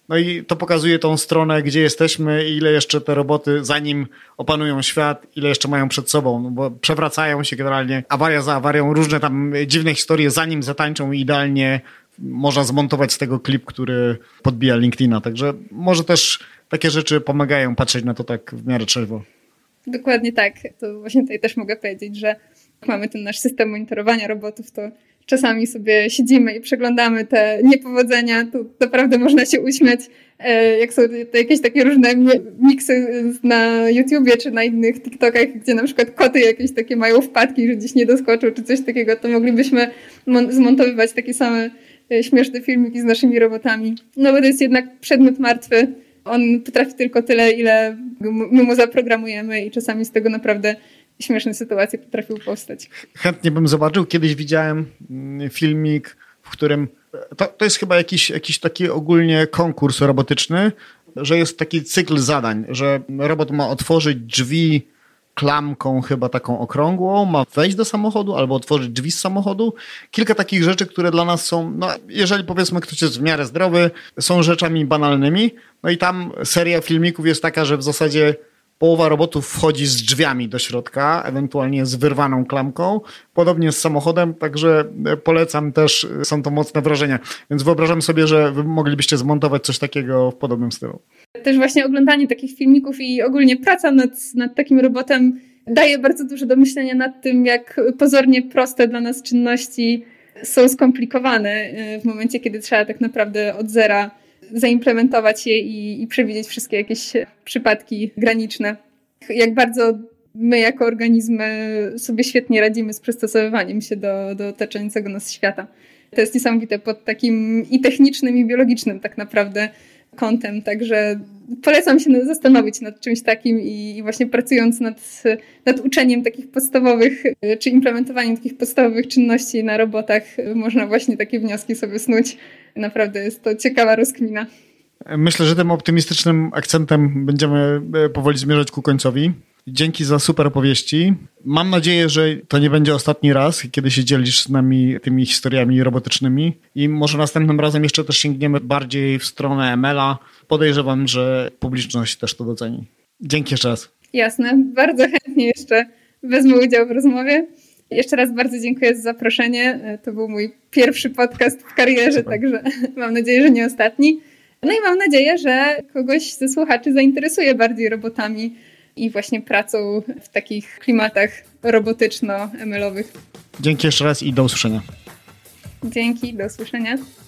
No i to pokazuje tą stronę, gdzie jesteśmy i ile jeszcze te roboty, zanim opanują świat, ile jeszcze mają przed sobą, no bo przewracają się generalnie awaria za awarią, różne tam dziwne historie, zanim zatańczą i idealnie można zmontować z tego klip, który podbija LinkedIna. Także może też takie rzeczy pomagają patrzeć na to tak w miarę trzeźwo. Dokładnie tak. To właśnie tutaj też mogę powiedzieć, że jak mamy ten nasz system monitorowania robotów, to czasami sobie siedzimy i przeglądamy te niepowodzenia, to naprawdę można się uśmiać, jak są to jakieś takie różne miksy na YouTubie czy na innych TikTokach, gdzie na przykład koty jakieś takie mają wpadki, że gdzieś nie doskoczą czy coś takiego, to moglibyśmy zmontowywać takie same śmieszne filmiki z naszymi robotami. No bo to jest jednak przedmiot martwy. On potrafi tylko tyle, ile my mu zaprogramujemy i czasami z tego naprawdę śmieszne sytuacje potrafiły powstać. Chętnie bym zobaczył. Kiedyś widziałem filmik, w którym to, to jest chyba jakiś, jakiś taki ogólnie konkurs robotyczny, że jest taki cykl zadań, że robot ma otworzyć drzwi klamką chyba taką okrągłą, ma wejść do samochodu albo otworzyć drzwi z samochodu. Kilka takich rzeczy, które dla nas są, no jeżeli powiedzmy ktoś jest w miarę zdrowy, są rzeczami banalnymi. No i tam seria filmików jest taka, że w zasadzie połowa robotów wchodzi z drzwiami do środka, ewentualnie z wyrwaną klamką. Podobnie z samochodem, także polecam też, są to mocne wrażenia. Więc wyobrażam sobie, że wy moglibyście zmontować coś takiego w podobnym stylu. Też właśnie oglądanie takich filmików i ogólnie praca nad, nad takim robotem daje bardzo dużo do myślenia nad tym, jak pozornie proste dla nas czynności są skomplikowane w momencie, kiedy trzeba tak naprawdę od zera zaimplementować je i, i przewidzieć wszystkie jakieś przypadki graniczne. Jak bardzo my jako organizmy sobie świetnie radzimy z przystosowywaniem się do, do otaczającego nas świata. To jest niesamowite pod takim i technicznym, i biologicznym tak naprawdę kątem, także polecam się zastanowić nad czymś takim i, i właśnie pracując nad, nad uczeniem takich podstawowych, czy implementowaniem takich podstawowych czynności na robotach, można właśnie takie wnioski sobie snuć. Naprawdę jest to ciekawa rozkmina. Myślę, że tym optymistycznym akcentem będziemy powoli zmierzać ku końcowi. Dzięki za super opowieści. Mam nadzieję, że to nie będzie ostatni raz, kiedy się dzielisz z nami tymi historiami robotycznymi i może następnym razem jeszcze też sięgniemy bardziej w stronę M L a. Podejrzewam, że publiczność też to doceni. Dzięki jeszcze raz. Jasne, bardzo chętnie jeszcze wezmę udział w rozmowie. Jeszcze raz bardzo dziękuję za zaproszenie. To był mój pierwszy podcast w karierze, super. Także mam nadzieję, że nie ostatni. No i mam nadzieję, że kogoś ze słuchaczy zainteresuje bardziej robotami i właśnie pracą w takich klimatach robotyczno-em el owych. Dzięki jeszcze raz i do usłyszenia. Dzięki, do usłyszenia.